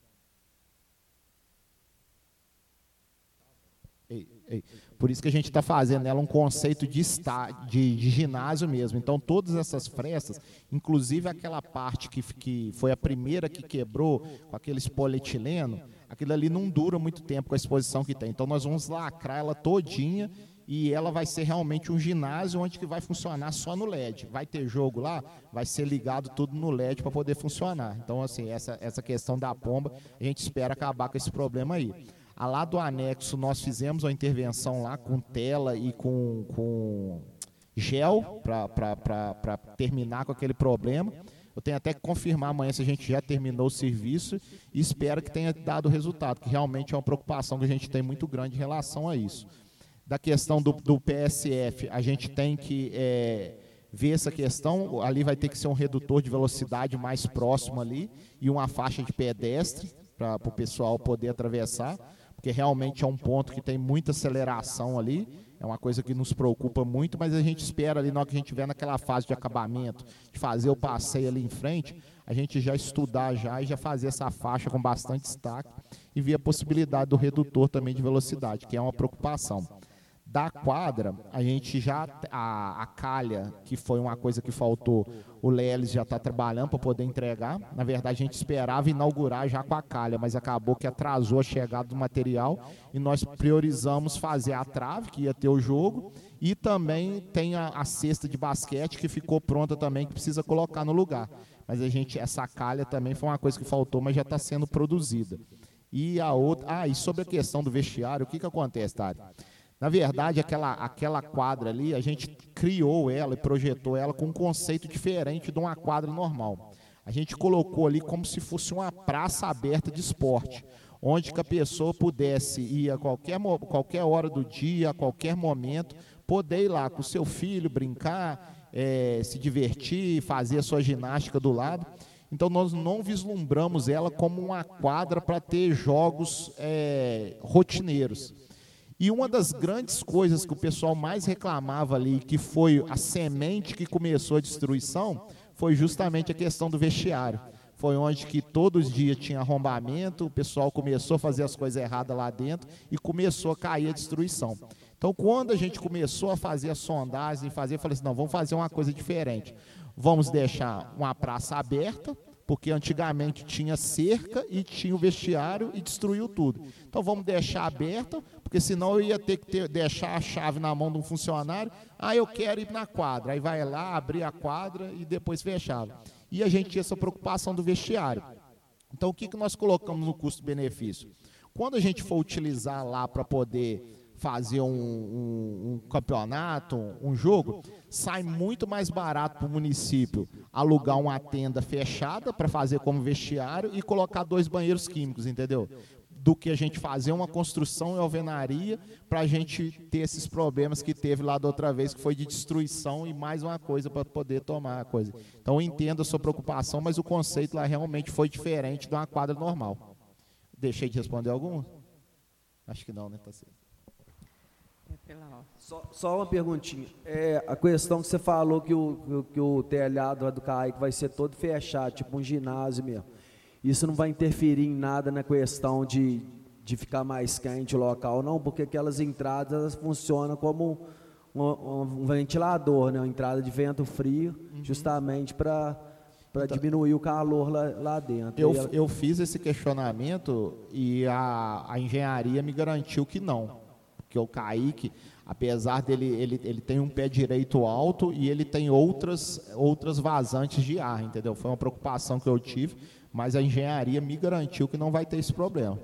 S5: Ei, ei. Por isso que a gente está fazendo ela um conceito de, está, de, de ginásio mesmo. Então todas essas frestas, inclusive aquela parte que, que foi a primeira que quebrou com aqueles polietileno, aquilo ali não dura muito tempo com a exposição que tem. Então nós vamos lacrar ela todinha e ela vai ser realmente um ginásio onde que vai funcionar só no L E D. Vai ter jogo lá, vai ser ligado tudo no L E D para poder funcionar. Então assim, essa, essa questão da pomba, a gente espera acabar com esse problema aí. A lá do anexo nós fizemos uma intervenção lá com tela e com, com gel para terminar com aquele problema. Eu tenho até que confirmar amanhã se a gente já terminou o serviço e espero que tenha dado resultado, que realmente é uma preocupação que a gente tem muito grande em relação a isso. Da questão do, do P S F, a gente tem que é, ver essa questão, ali vai ter que ser um redutor de velocidade mais próximo ali e uma faixa de pedestre para o pessoal poder atravessar, porque realmente é um ponto que tem muita aceleração ali, é uma coisa que nos preocupa muito, mas a gente espera ali, na hora que a gente estiver naquela fase de acabamento, de fazer o passeio ali em frente, a gente já estudar já e já fazer essa faixa com bastante destaque e ver a possibilidade do redutor também de velocidade, que é uma preocupação. Da quadra, a gente já, a, a calha, que foi uma coisa que faltou, o Leles já está trabalhando para poder entregar. Na verdade, a gente esperava inaugurar já com a calha, mas acabou que atrasou a chegada do material e nós priorizamos fazer a trave, que ia ter o jogo, e também tem a, a cesta de basquete que ficou pronta também, que precisa colocar no lugar. Mas a gente, essa calha também foi uma coisa que faltou, mas já está sendo produzida. E a outra, ah, e sobre a questão do vestiário, o que que acontece, Tari? Na verdade, aquela, aquela quadra ali, a gente criou ela e projetou ela com um conceito diferente de uma quadra normal. A gente colocou ali como se fosse uma praça aberta de esporte, onde que a pessoa pudesse ir a qualquer, qualquer hora do dia, a qualquer momento, poder ir lá com o seu filho, brincar, é, se divertir, fazer a sua ginástica do lado. Então, nós não vislumbramos ela como uma quadra para ter jogos é, rotineiros. E uma das grandes coisas que o pessoal mais reclamava ali, que foi a semente que começou a destruição, foi justamente a questão do vestiário. Foi onde que todos os dias tinha arrombamento, o pessoal começou a fazer as coisas erradas lá dentro e começou a cair a destruição. Então, quando a gente começou a fazer a sondagem, fazer, eu falei assim, não, vamos fazer uma coisa diferente. Vamos deixar uma praça aberta, porque antigamente tinha cerca e tinha o vestiário e destruiu tudo. Então vamos deixar aberta, porque senão eu ia ter que ter, deixar a chave na mão de um funcionário, ah, eu quero ir na quadra, aí vai lá, abrir a quadra e depois fechava. E a gente tinha essa preocupação do vestiário. Então, o que, que nós colocamos no custo-benefício? Quando a gente for utilizar lá para poder fazer um, um, um campeonato, um, um jogo, sai muito mais barato para o município alugar uma tenda fechada para fazer como vestiário e colocar dois banheiros químicos, entendeu? Do que a gente fazer uma construção e alvenaria para a gente ter esses problemas que teve lá da outra vez, que foi de destruição e mais uma coisa para poder tomar a coisa. Então, eu entendo a sua preocupação, mas o conceito lá realmente foi diferente de uma quadra normal. Deixei de responder algum? Acho que não, né? Tá certo.
S3: Só, só uma perguntinha. É, a questão que você falou que o, que o telhado do Caique vai ser todo fechado, tipo um ginásio mesmo. Isso não vai interferir em nada na questão de, de ficar mais quente o local, não? Porque aquelas entradas elas funcionam como um, um, um ventilador, né? Uma entrada de vento frio, uhum. justamente para para então, diminuir o calor lá, lá dentro.
S5: Eu,
S3: ela...
S5: eu fiz esse questionamento e a, a engenharia me garantiu que não. Porque o Kaique, apesar dele, ele, ele tem um pé direito alto e ele tem outras, outras vazantes de ar, entendeu? Foi uma preocupação que eu tive, mas a engenharia me garantiu que não vai ter esse problema.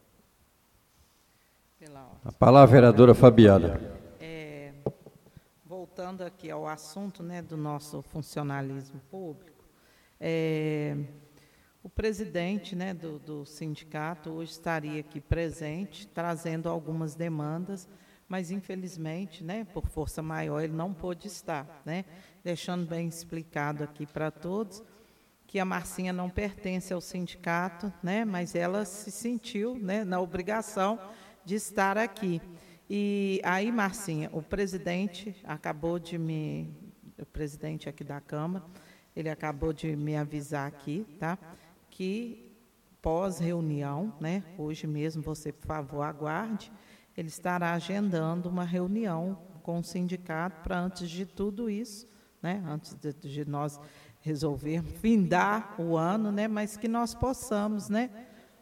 S1: A palavra, vereadora Fabiana.
S2: É, voltando aqui ao assunto, né, do nosso funcionalismo público, é, o presidente, né, do, do sindicato hoje estaria aqui presente, trazendo algumas demandas, mas, infelizmente, né, por força maior, ele não pôde estar, né, deixando bem explicado aqui para todos que a Marcinha não pertence ao sindicato, né, mas ela se sentiu, né, na obrigação de estar aqui. E aí, Marcinha, o presidente acabou de me, o presidente aqui da Câmara, ele acabou de me avisar aqui, tá, que pós-reunião, né, hoje mesmo, você, por favor, aguarde, ele estará agendando uma reunião com o sindicato para, antes de tudo isso, né, antes de, de nós resolvermos findar o ano, né, mas que nós possamos, né,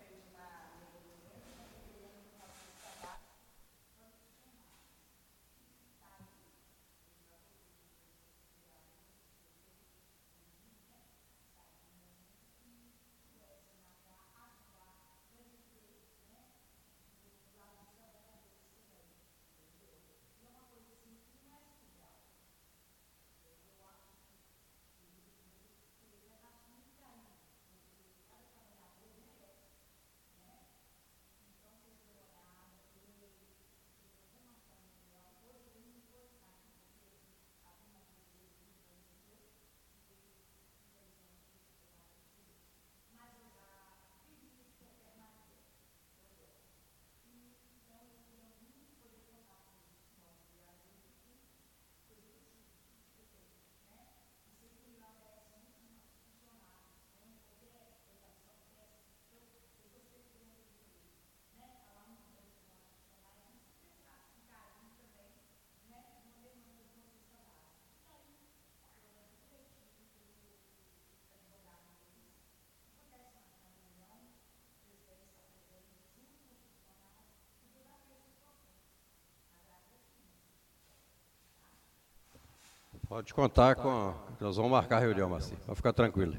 S1: Pode contar com a... Nós vamos marcar a reunião, Marcinho. Pode ficar tranquilo.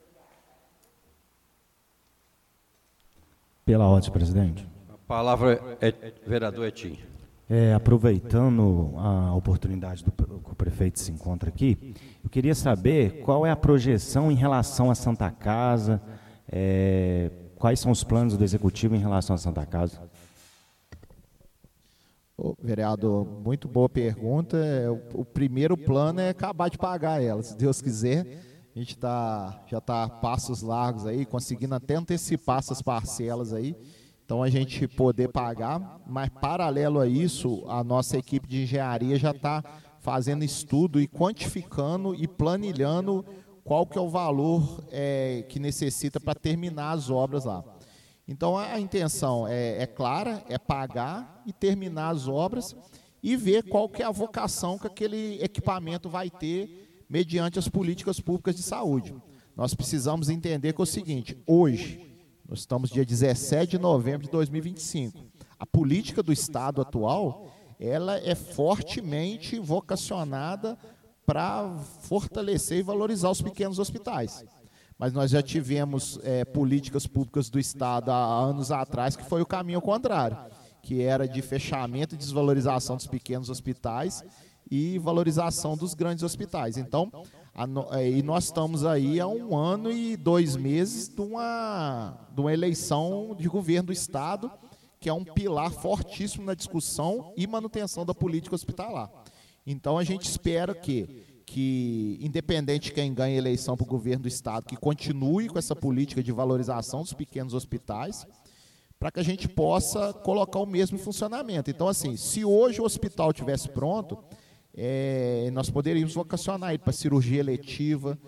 S6: Pela ordem, presidente.
S1: A palavra é vereador Etim.
S6: É, aproveitando a oportunidade do que o prefeito se encontra aqui, eu queria saber qual é a projeção em relação à Santa Casa, é, quais são os planos do Executivo em relação à Santa Casa?
S5: Ô, vereador, muito boa pergunta. O, o primeiro plano é acabar de pagar ela, se Deus quiser. A gente tá, já está a passos largos aí, conseguindo até antecipar essas parcelas aí. Então, a gente poder pagar, mas paralelo a isso, a nossa equipe de engenharia já está fazendo estudo e quantificando e planilhando qual que é o valor é, que necessita para terminar as obras lá. Então, a intenção é, é clara, é pagar e terminar as obras e ver qual que é a vocação que aquele equipamento vai ter mediante as políticas públicas de saúde. Nós precisamos entender que é o seguinte, hoje, nós estamos dia dezessete de novembro de dois mil e vinte e cinco, a política do Estado atual, ela é fortemente vocacionada para fortalecer e valorizar os pequenos hospitais. mas nós já tivemos é, políticas públicas do Estado há anos atrás que foi o caminho contrário, que era de fechamento e desvalorização dos pequenos hospitais e valorização dos grandes hospitais. Então, a, e nós estamos aí há um ano e dois meses de uma, de uma eleição de governo do Estado, que é um pilar fortíssimo na discussão e manutenção da política hospitalar. Então, a gente espera que, que independente de quem ganhe a eleição para o governo do Estado, que continue com essa política de valorização dos pequenos hospitais, para que a gente possa colocar o mesmo em funcionamento. Então, assim, se hoje o hospital estivesse pronto, é, nós poderíamos vocacionar ele para cirurgia eletiva,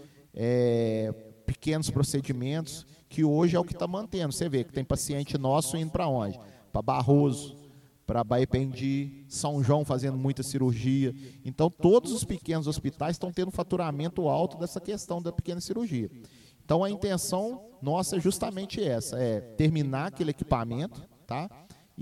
S5: é, pequenos procedimentos, que hoje é o que está mantendo. Você vê que tem paciente nosso indo para onde? Para Barroso, para Baipendi, São João fazendo muita cirurgia. Então, todos os pequenos hospitais estão tendo faturamento alto dessa questão da pequena cirurgia. Então, a intenção nossa é justamente essa, é terminar aquele equipamento, tá?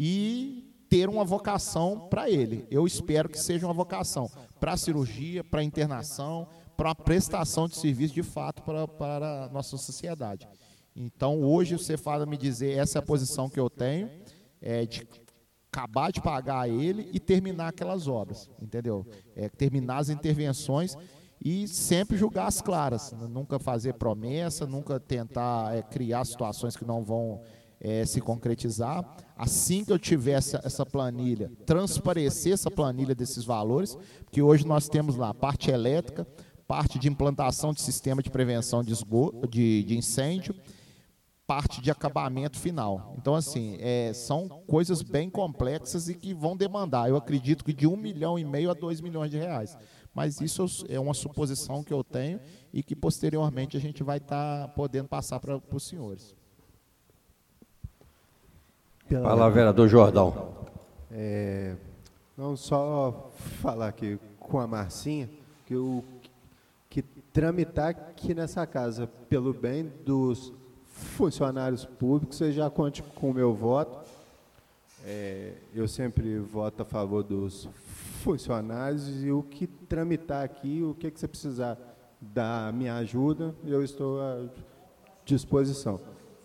S5: E ter uma vocação para ele. Eu espero que seja uma vocação para a cirurgia, para a internação, para a prestação de serviço de fato para, para a nossa sociedade. Então, hoje, o Cefasa me dizer, essa é a posição que eu tenho, é de acabar de pagar ele e terminar aquelas obras, entendeu? É, terminar as intervenções e sempre julgar as claras, nunca fazer promessa, nunca tentar é, criar situações que não vão é, se concretizar. Assim que eu tiver essa, essa planilha, transparecer essa planilha desses valores, porque hoje nós temos lá parte elétrica, parte de implantação de sistema de prevenção de, esgoto, de, de incêndio, parte de acabamento final. Então, assim, é, são coisas bem complexas e que vão demandar, eu acredito que de um milhão e meio a dois milhões de reais. Mas isso é uma suposição que eu tenho e que posteriormente a gente vai estar tá podendo passar para os senhores.
S1: Palavra, vereador Jordão.
S9: É, não só falar aqui com a Marcinha, que o que tramitar aqui nessa casa, pelo bem dos funcionários públicos, você já conte com o meu voto. É, eu sempre voto a favor dos funcionários e o que tramitar aqui, o que, que você precisar da minha ajuda, eu estou à disposição.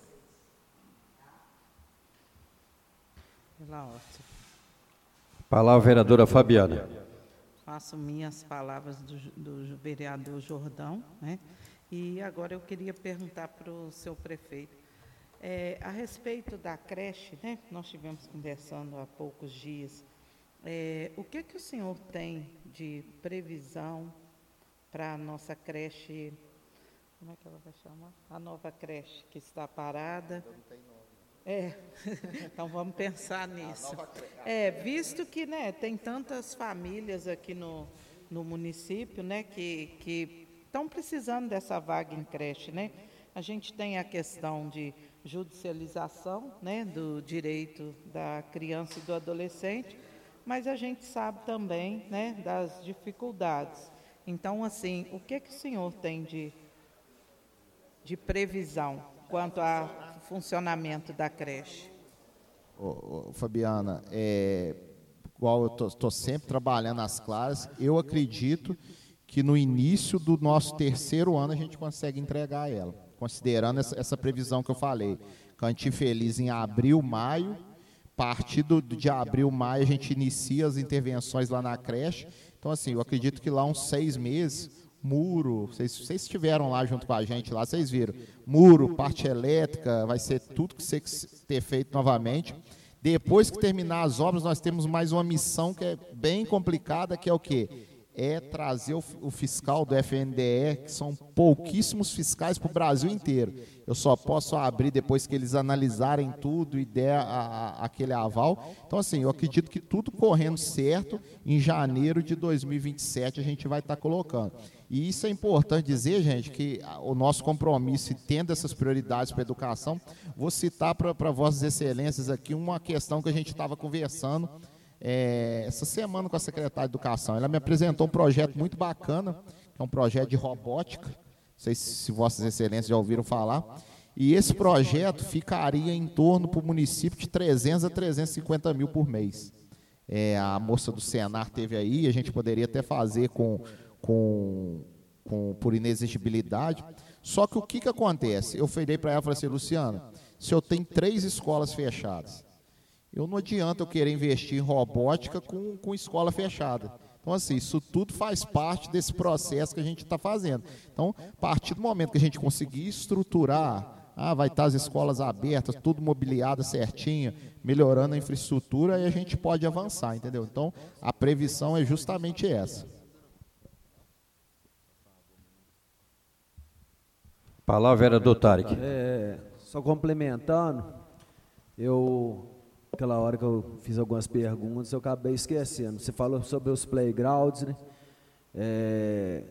S1: Palavra, vereadora Fabiana.
S2: Faço minhas palavras do, do vereador Jordão, né? E agora eu queria perguntar para o seu prefeito, é, a respeito da creche, né? Nós estivemos conversando há poucos dias, é, o que, que o senhor tem de previsão para a nossa creche, como é que ela vai chamar? A nova creche que está parada. Não tem nome. É, então vamos pensar nisso. É, visto que, né, tem tantas famílias aqui no, no município, né, que, que estão precisando dessa vaga em creche, né? A gente tem a questão de judicialização, né, do direito da criança e do adolescente, mas a gente sabe também, né, das dificuldades. Então, assim, o que, que o senhor tem de, de previsão quanto ao funcionamento da creche?
S5: Ô, ô, Fabiana, é, igual eu estou sempre trabalhando as claras, eu acredito que no início do nosso terceiro ano a gente consegue entregar ela, considerando essa, essa previsão que eu falei. Cantinho Feliz em abril, maio, partido de abril, maio, a gente inicia as intervenções lá na creche. Então, assim, eu acredito que lá uns seis meses, muro, vocês, vocês estiveram lá junto com a gente, lá vocês viram, muro, parte elétrica, vai ser tudo que você ter feito novamente. Depois que terminar as obras, nós temos mais uma missão que é bem complicada, que é o quê? É trazer o, o fiscal do F N D E, que são pouquíssimos fiscais para o Brasil inteiro. Eu só posso abrir depois que eles analisarem tudo e der a, a, aquele aval. Então, assim, eu acredito que tudo correndo certo, em janeiro de dois mil e vinte e sete a gente vai estar colocando. E isso é importante dizer, gente, que o nosso compromisso, e tendo essas prioridades para a educação, vou citar para vossas excelências aqui uma questão que a gente estava conversando É, essa semana com a secretária de Educação. Ela me apresentou um projeto muito bacana, que é um projeto de robótica, não sei se vossas excelências já ouviram falar, e esse projeto ficaria em torno para o município de trezentos a trezentos e cinquenta mil por mês. É, a moça do Senar teve aí, a gente poderia até fazer com, com, com, por inexigibilidade, Só que o que, que acontece? Eu falei para ela, falei assim, Luciana, se eu tenho três escolas fechadas, eu não adianta eu querer investir em robótica com, com escola fechada. Então, assim, isso tudo faz parte desse processo que a gente está fazendo. Então, a partir do momento que a gente conseguir estruturar, ah, vai estar as escolas abertas, tudo mobiliado certinho, melhorando a infraestrutura, aí a gente pode avançar, entendeu? Então, a previsão é justamente essa.
S1: Palavra, vereador Tarek.
S3: É, só complementando, eu, aquela hora que eu fiz algumas perguntas, eu acabei esquecendo. Você falou sobre os playgrounds, né? É,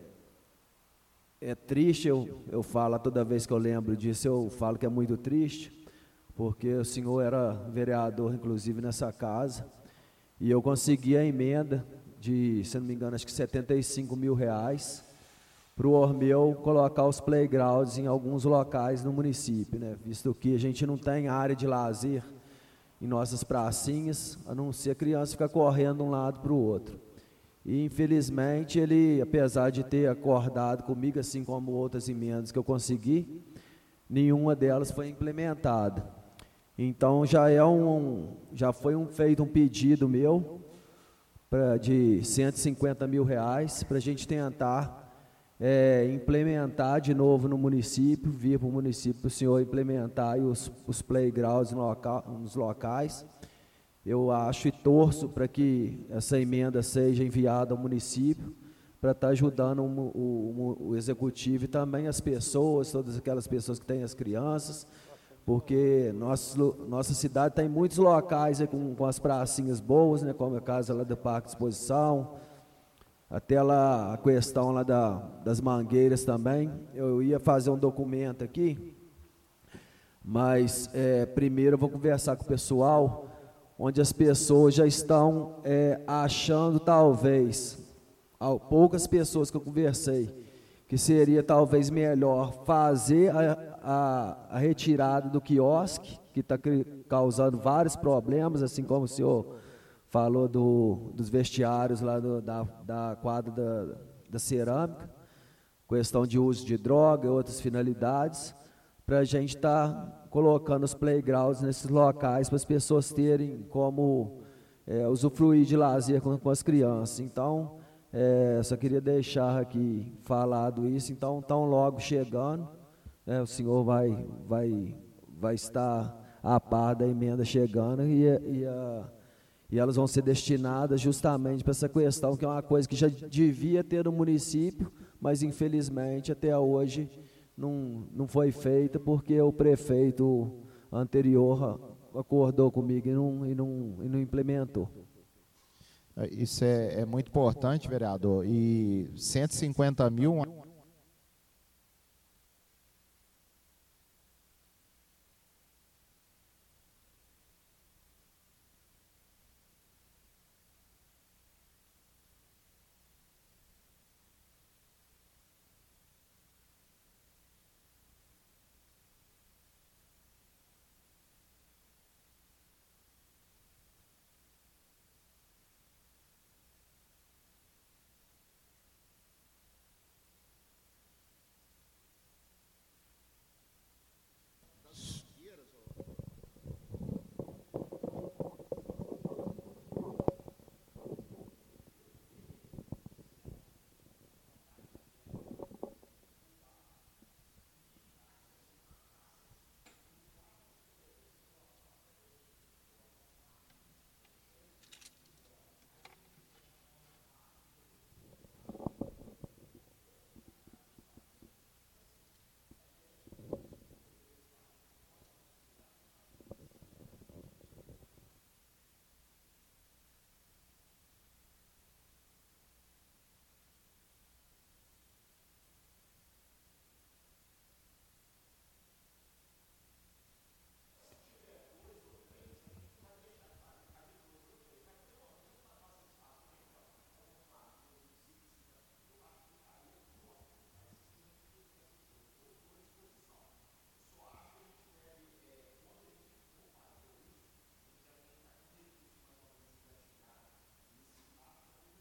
S3: é triste, eu, eu falo, toda vez que eu lembro disso, eu falo que é muito triste, porque o senhor era vereador, inclusive, nessa casa, e eu consegui a emenda de, se não me engano, acho que setenta e cinco mil reais, para o Ormeu colocar os playgrounds em alguns locais no município, né? Visto que a gente não tem área de lazer em nossas pracinhas, a não ser a criança ficar correndo de um lado para o outro. E, infelizmente, ele, apesar de ter acordado comigo, assim como outras emendas que eu consegui, nenhuma delas foi implementada. Então, já, é um, já foi um, feito um pedido meu pra, de cento e cinquenta mil reais para a gente tentar é, implementar de novo no município, vir para o município para o senhor implementar aí os, os playgrounds no loca, nos locais. Eu acho e torço para que essa emenda seja enviada ao município, para estar ajudando o, o, o executivo e também as pessoas, todas aquelas pessoas que têm as crianças, porque nosso, nossa cidade tem muitos locais aí com, com as pracinhas boas, né, como a casa lá do Parque de Exposição, até lá a questão lá da, das mangueiras também. Eu ia fazer um documento aqui, mas é, primeiro eu vou conversar com o pessoal, onde as pessoas já estão é, achando, talvez, poucas pessoas que eu conversei, que seria talvez melhor fazer a, a, a retirada do quiosque, que está causando vários problemas, assim como o senhor falou do, dos vestiários lá do, da, da quadra da, da cerâmica, questão de uso de droga e outras finalidades, para a gente estar tá colocando os playgrounds nesses locais para as pessoas terem como é, usufruir de lazer com, com as crianças. Então, é, só queria deixar aqui falado isso. Então, tão logo chegando, né, o senhor vai, vai, vai estar a par da emenda chegando e, e, a, e elas vão ser destinadas justamente para essa questão, que é uma coisa que já devia ter no município, mas infelizmente até hoje Não, não foi feita porque o prefeito anterior acordou comigo e não, e não, e não implementou.
S5: Isso é, é muito importante, vereador, e cento e cinquenta mil...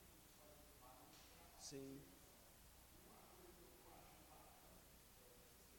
S3: Sim.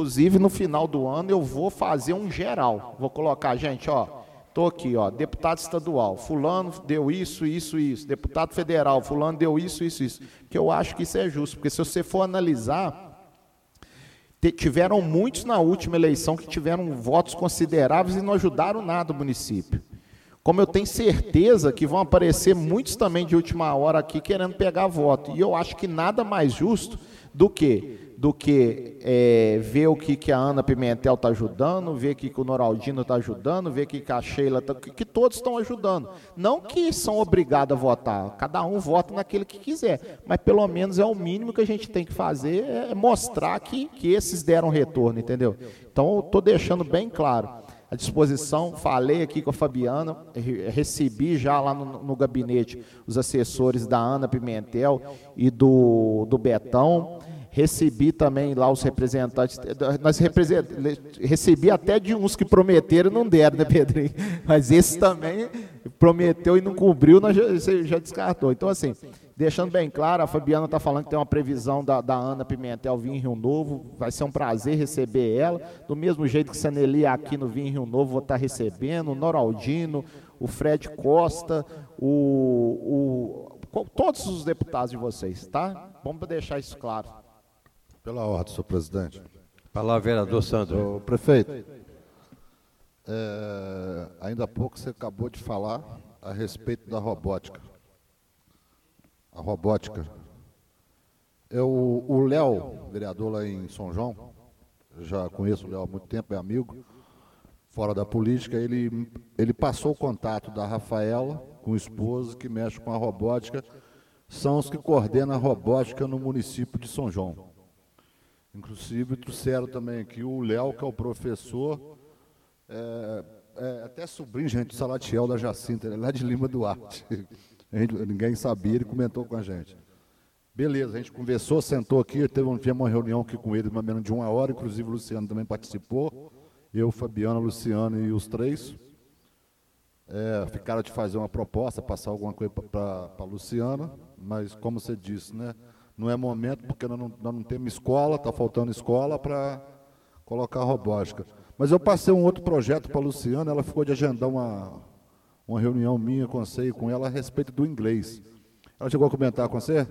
S5: Inclusive, no final do ano, eu vou fazer um geral. Vou colocar, gente, ó, estou aqui, ó, deputado estadual, fulano deu isso, isso, isso. Deputado federal, fulano deu isso, isso, isso. Que eu acho que isso é justo, porque se você for analisar, tiveram muitos na última eleição que tiveram votos consideráveis e não ajudaram nada o município. Como eu tenho certeza que vão aparecer muitos também de última hora aqui querendo pegar voto. E eu acho que nada mais justo do que, do que é, ver o que, que a Ana Pimentel está ajudando, ver que, que o Noraldino está ajudando, ver que, que a Sheila está... Que, que todos estão ajudando. Não que são obrigados a votar, cada um vota naquele que quiser, mas pelo menos é o mínimo que a gente tem que fazer, é mostrar que, que esses deram retorno, entendeu? Então, eu estou deixando bem claro. À disposição, falei aqui com a Fabiana, recebi já lá no, no gabinete os assessores da Ana Pimentel e do, do Betão, recebi também lá os representantes, nós represent, recebi até de uns que prometeram e não deram, né, Pedrinho? Mas esse também prometeu e não cumpriu, nós já, você já descartou. Então, assim, deixando bem claro, a Fabiana está falando que tem uma previsão da, da Ana Pimentel vir em Rio Novo, vai ser um prazer receber ela, do mesmo jeito que se a Nelly aqui no Vir em Rio Novo, vou estar recebendo, o Noraldino, o Fred Costa, o, o, todos os deputados de vocês, tá? Vamos deixar isso claro.
S7: Pela ordem, senhor presidente.
S1: Palavra, vereador Sandro.
S7: Ô, prefeito, é, ainda há pouco você acabou de falar a respeito da robótica. A robótica. Eu, o Léo, vereador lá em São João, já conheço o Léo há muito tempo, é amigo, fora da política, ele, ele passou o contato da Rafaela com o esposo que mexe com a robótica, são os que coordenam a robótica no município de São João. Inclusive, trouxeram também aqui o Léo, que é o professor, é, é, até sobrinho, gente, do Salatiel da Jacinta, ele é lá de Lima Duarte. A gente, ninguém sabia, ele comentou com a gente. Beleza, a gente conversou, sentou aqui, teve um, tivemos uma reunião aqui com ele, mais ou menos de uma hora, inclusive o Luciano também participou, eu, Fabiana, Luciano e os três. É, ficaram de fazer uma proposta, passar alguma coisa para a Luciana, mas como você disse, né? Não é momento, porque nós não, nós não temos escola, está faltando escola para colocar robótica. Mas eu passei um outro projeto para a Luciana, ela ficou de agendar uma, uma reunião minha, conselho com ela a respeito do inglês. Ela chegou a comentar com você?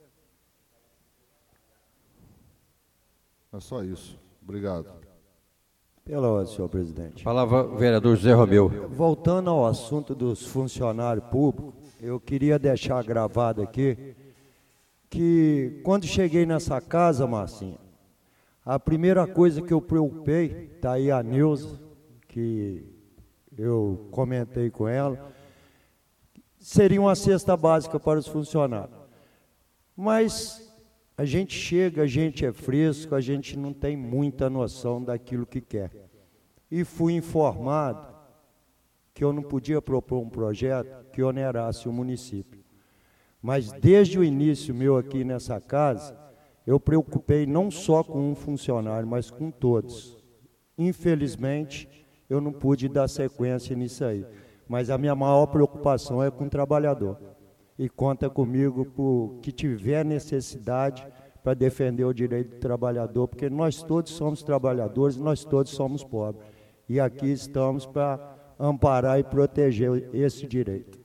S7: É só isso. Obrigado.
S8: Pela ordem, senhor presidente.
S1: Palavra, vereador José Romeu.
S8: Voltando ao assunto dos funcionários públicos, eu queria deixar gravado aqui que quando cheguei nessa casa, Marcinha, a primeira coisa que eu preocupei, está aí a Neuza, que eu comentei com ela, seria uma cesta básica para os funcionários. Mas a gente chega, a gente é fresco, a gente não tem muita noção daquilo que quer. E fui informado que eu não podia propor um projeto que onerasse o município. Mas desde o início meu aqui nessa casa, eu preocupei não só com um funcionário, mas com todos. Infelizmente, eu não pude dar sequência nisso aí. Mas a minha maior preocupação é com o trabalhador. E conta comigo por que tiver necessidade para defender o direito do trabalhador, porque nós todos somos trabalhadores, nós todos somos pobres. E aqui estamos para amparar e proteger esse direito.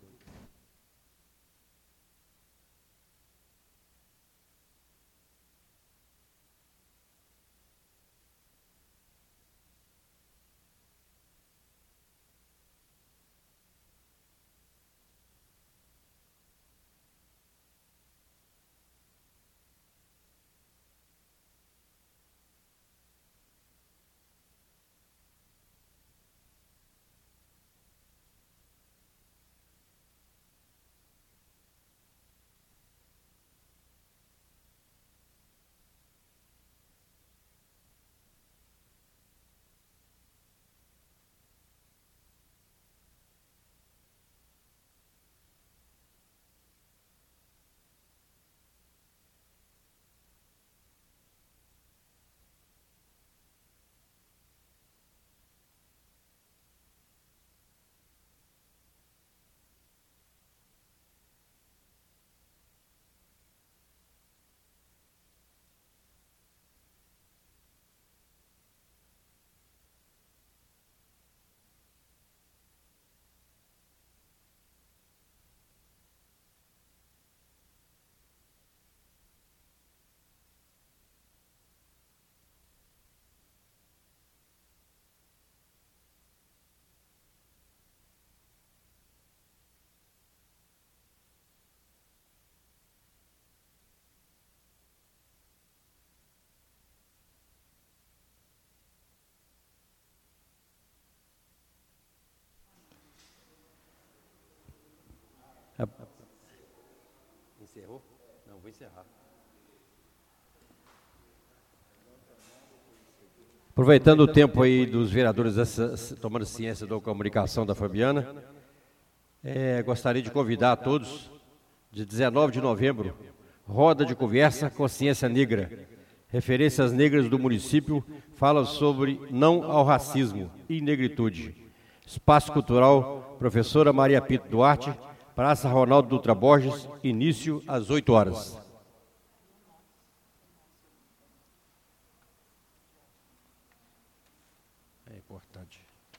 S1: vou encerrar. Aproveitando o tempo aí dos vereadores essa, tomando ciência da comunicação da Fabiana, é, gostaria de convidar a todos, de dezenove de novembro, roda de conversa Consciência Negra. Referências negras do município falam sobre não ao racismo e negritude. Espaço Cultural, professora Maria Pinto Duarte, Praça Ronaldo Dutra Borges, início às oito horas. É importante.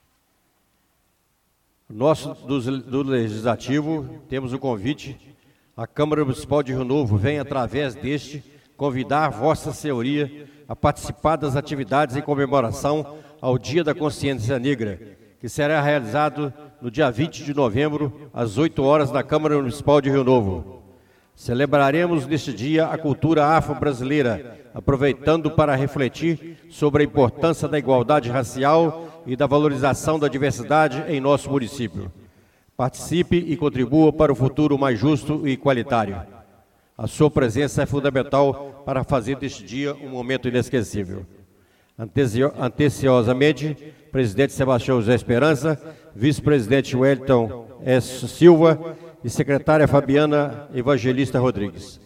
S1: Nosso do, do Legislativo, temos o convite. A Câmara Municipal de Rio Novo vem, através deste, convidar Vossa Senhoria a participar das atividades em comemoração ao Dia da Consciência Negra, que será realizado no dia vinte de novembro, às oito horas, na Câmara Municipal de Rio Novo. Celebraremos neste dia a cultura afro-brasileira, aproveitando para refletir sobre a importância da igualdade racial e da valorização da diversidade em nosso município. Participe e contribua para o futuro mais justo e igualitário. A sua presença é fundamental para fazer deste dia um momento inesquecível. Anteciosamente, presidente Sebastião José Esperança, vice-presidente Wellington S. Silva e secretária Fabiana Evangelista Rodrigues.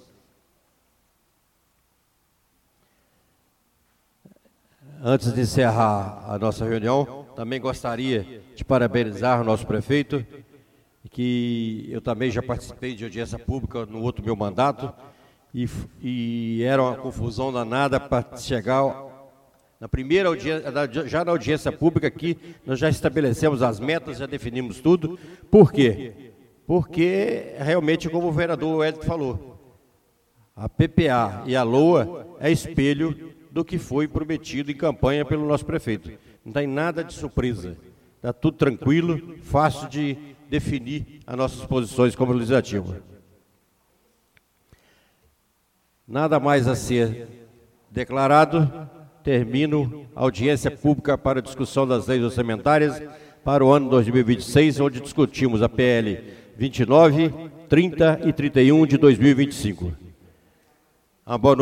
S1: Antes de encerrar a nossa reunião, também gostaria de parabenizar o nosso prefeito, que eu também já participei de audiência pública no outro meu mandato, e, e era uma confusão danada para chegar na primeira audiência, já na audiência pública aqui, nós já estabelecemos as metas, já definimos tudo. Por quê? Porque realmente, como o vereador Wellington falou, a P P A e a LOA é espelho do que foi prometido em campanha pelo nosso prefeito. Não tem nada de surpresa, está tudo tranquilo, fácil de definir as nossas posições como legislativo. Nada mais a ser declarado, termino a audiência pública para discussão das leis orçamentárias para o ano dois mil e vinte e seis, onde discutimos a P L vinte e nove, trinta e trinta e um de dois mil e vinte e cinco. Uma boa noite.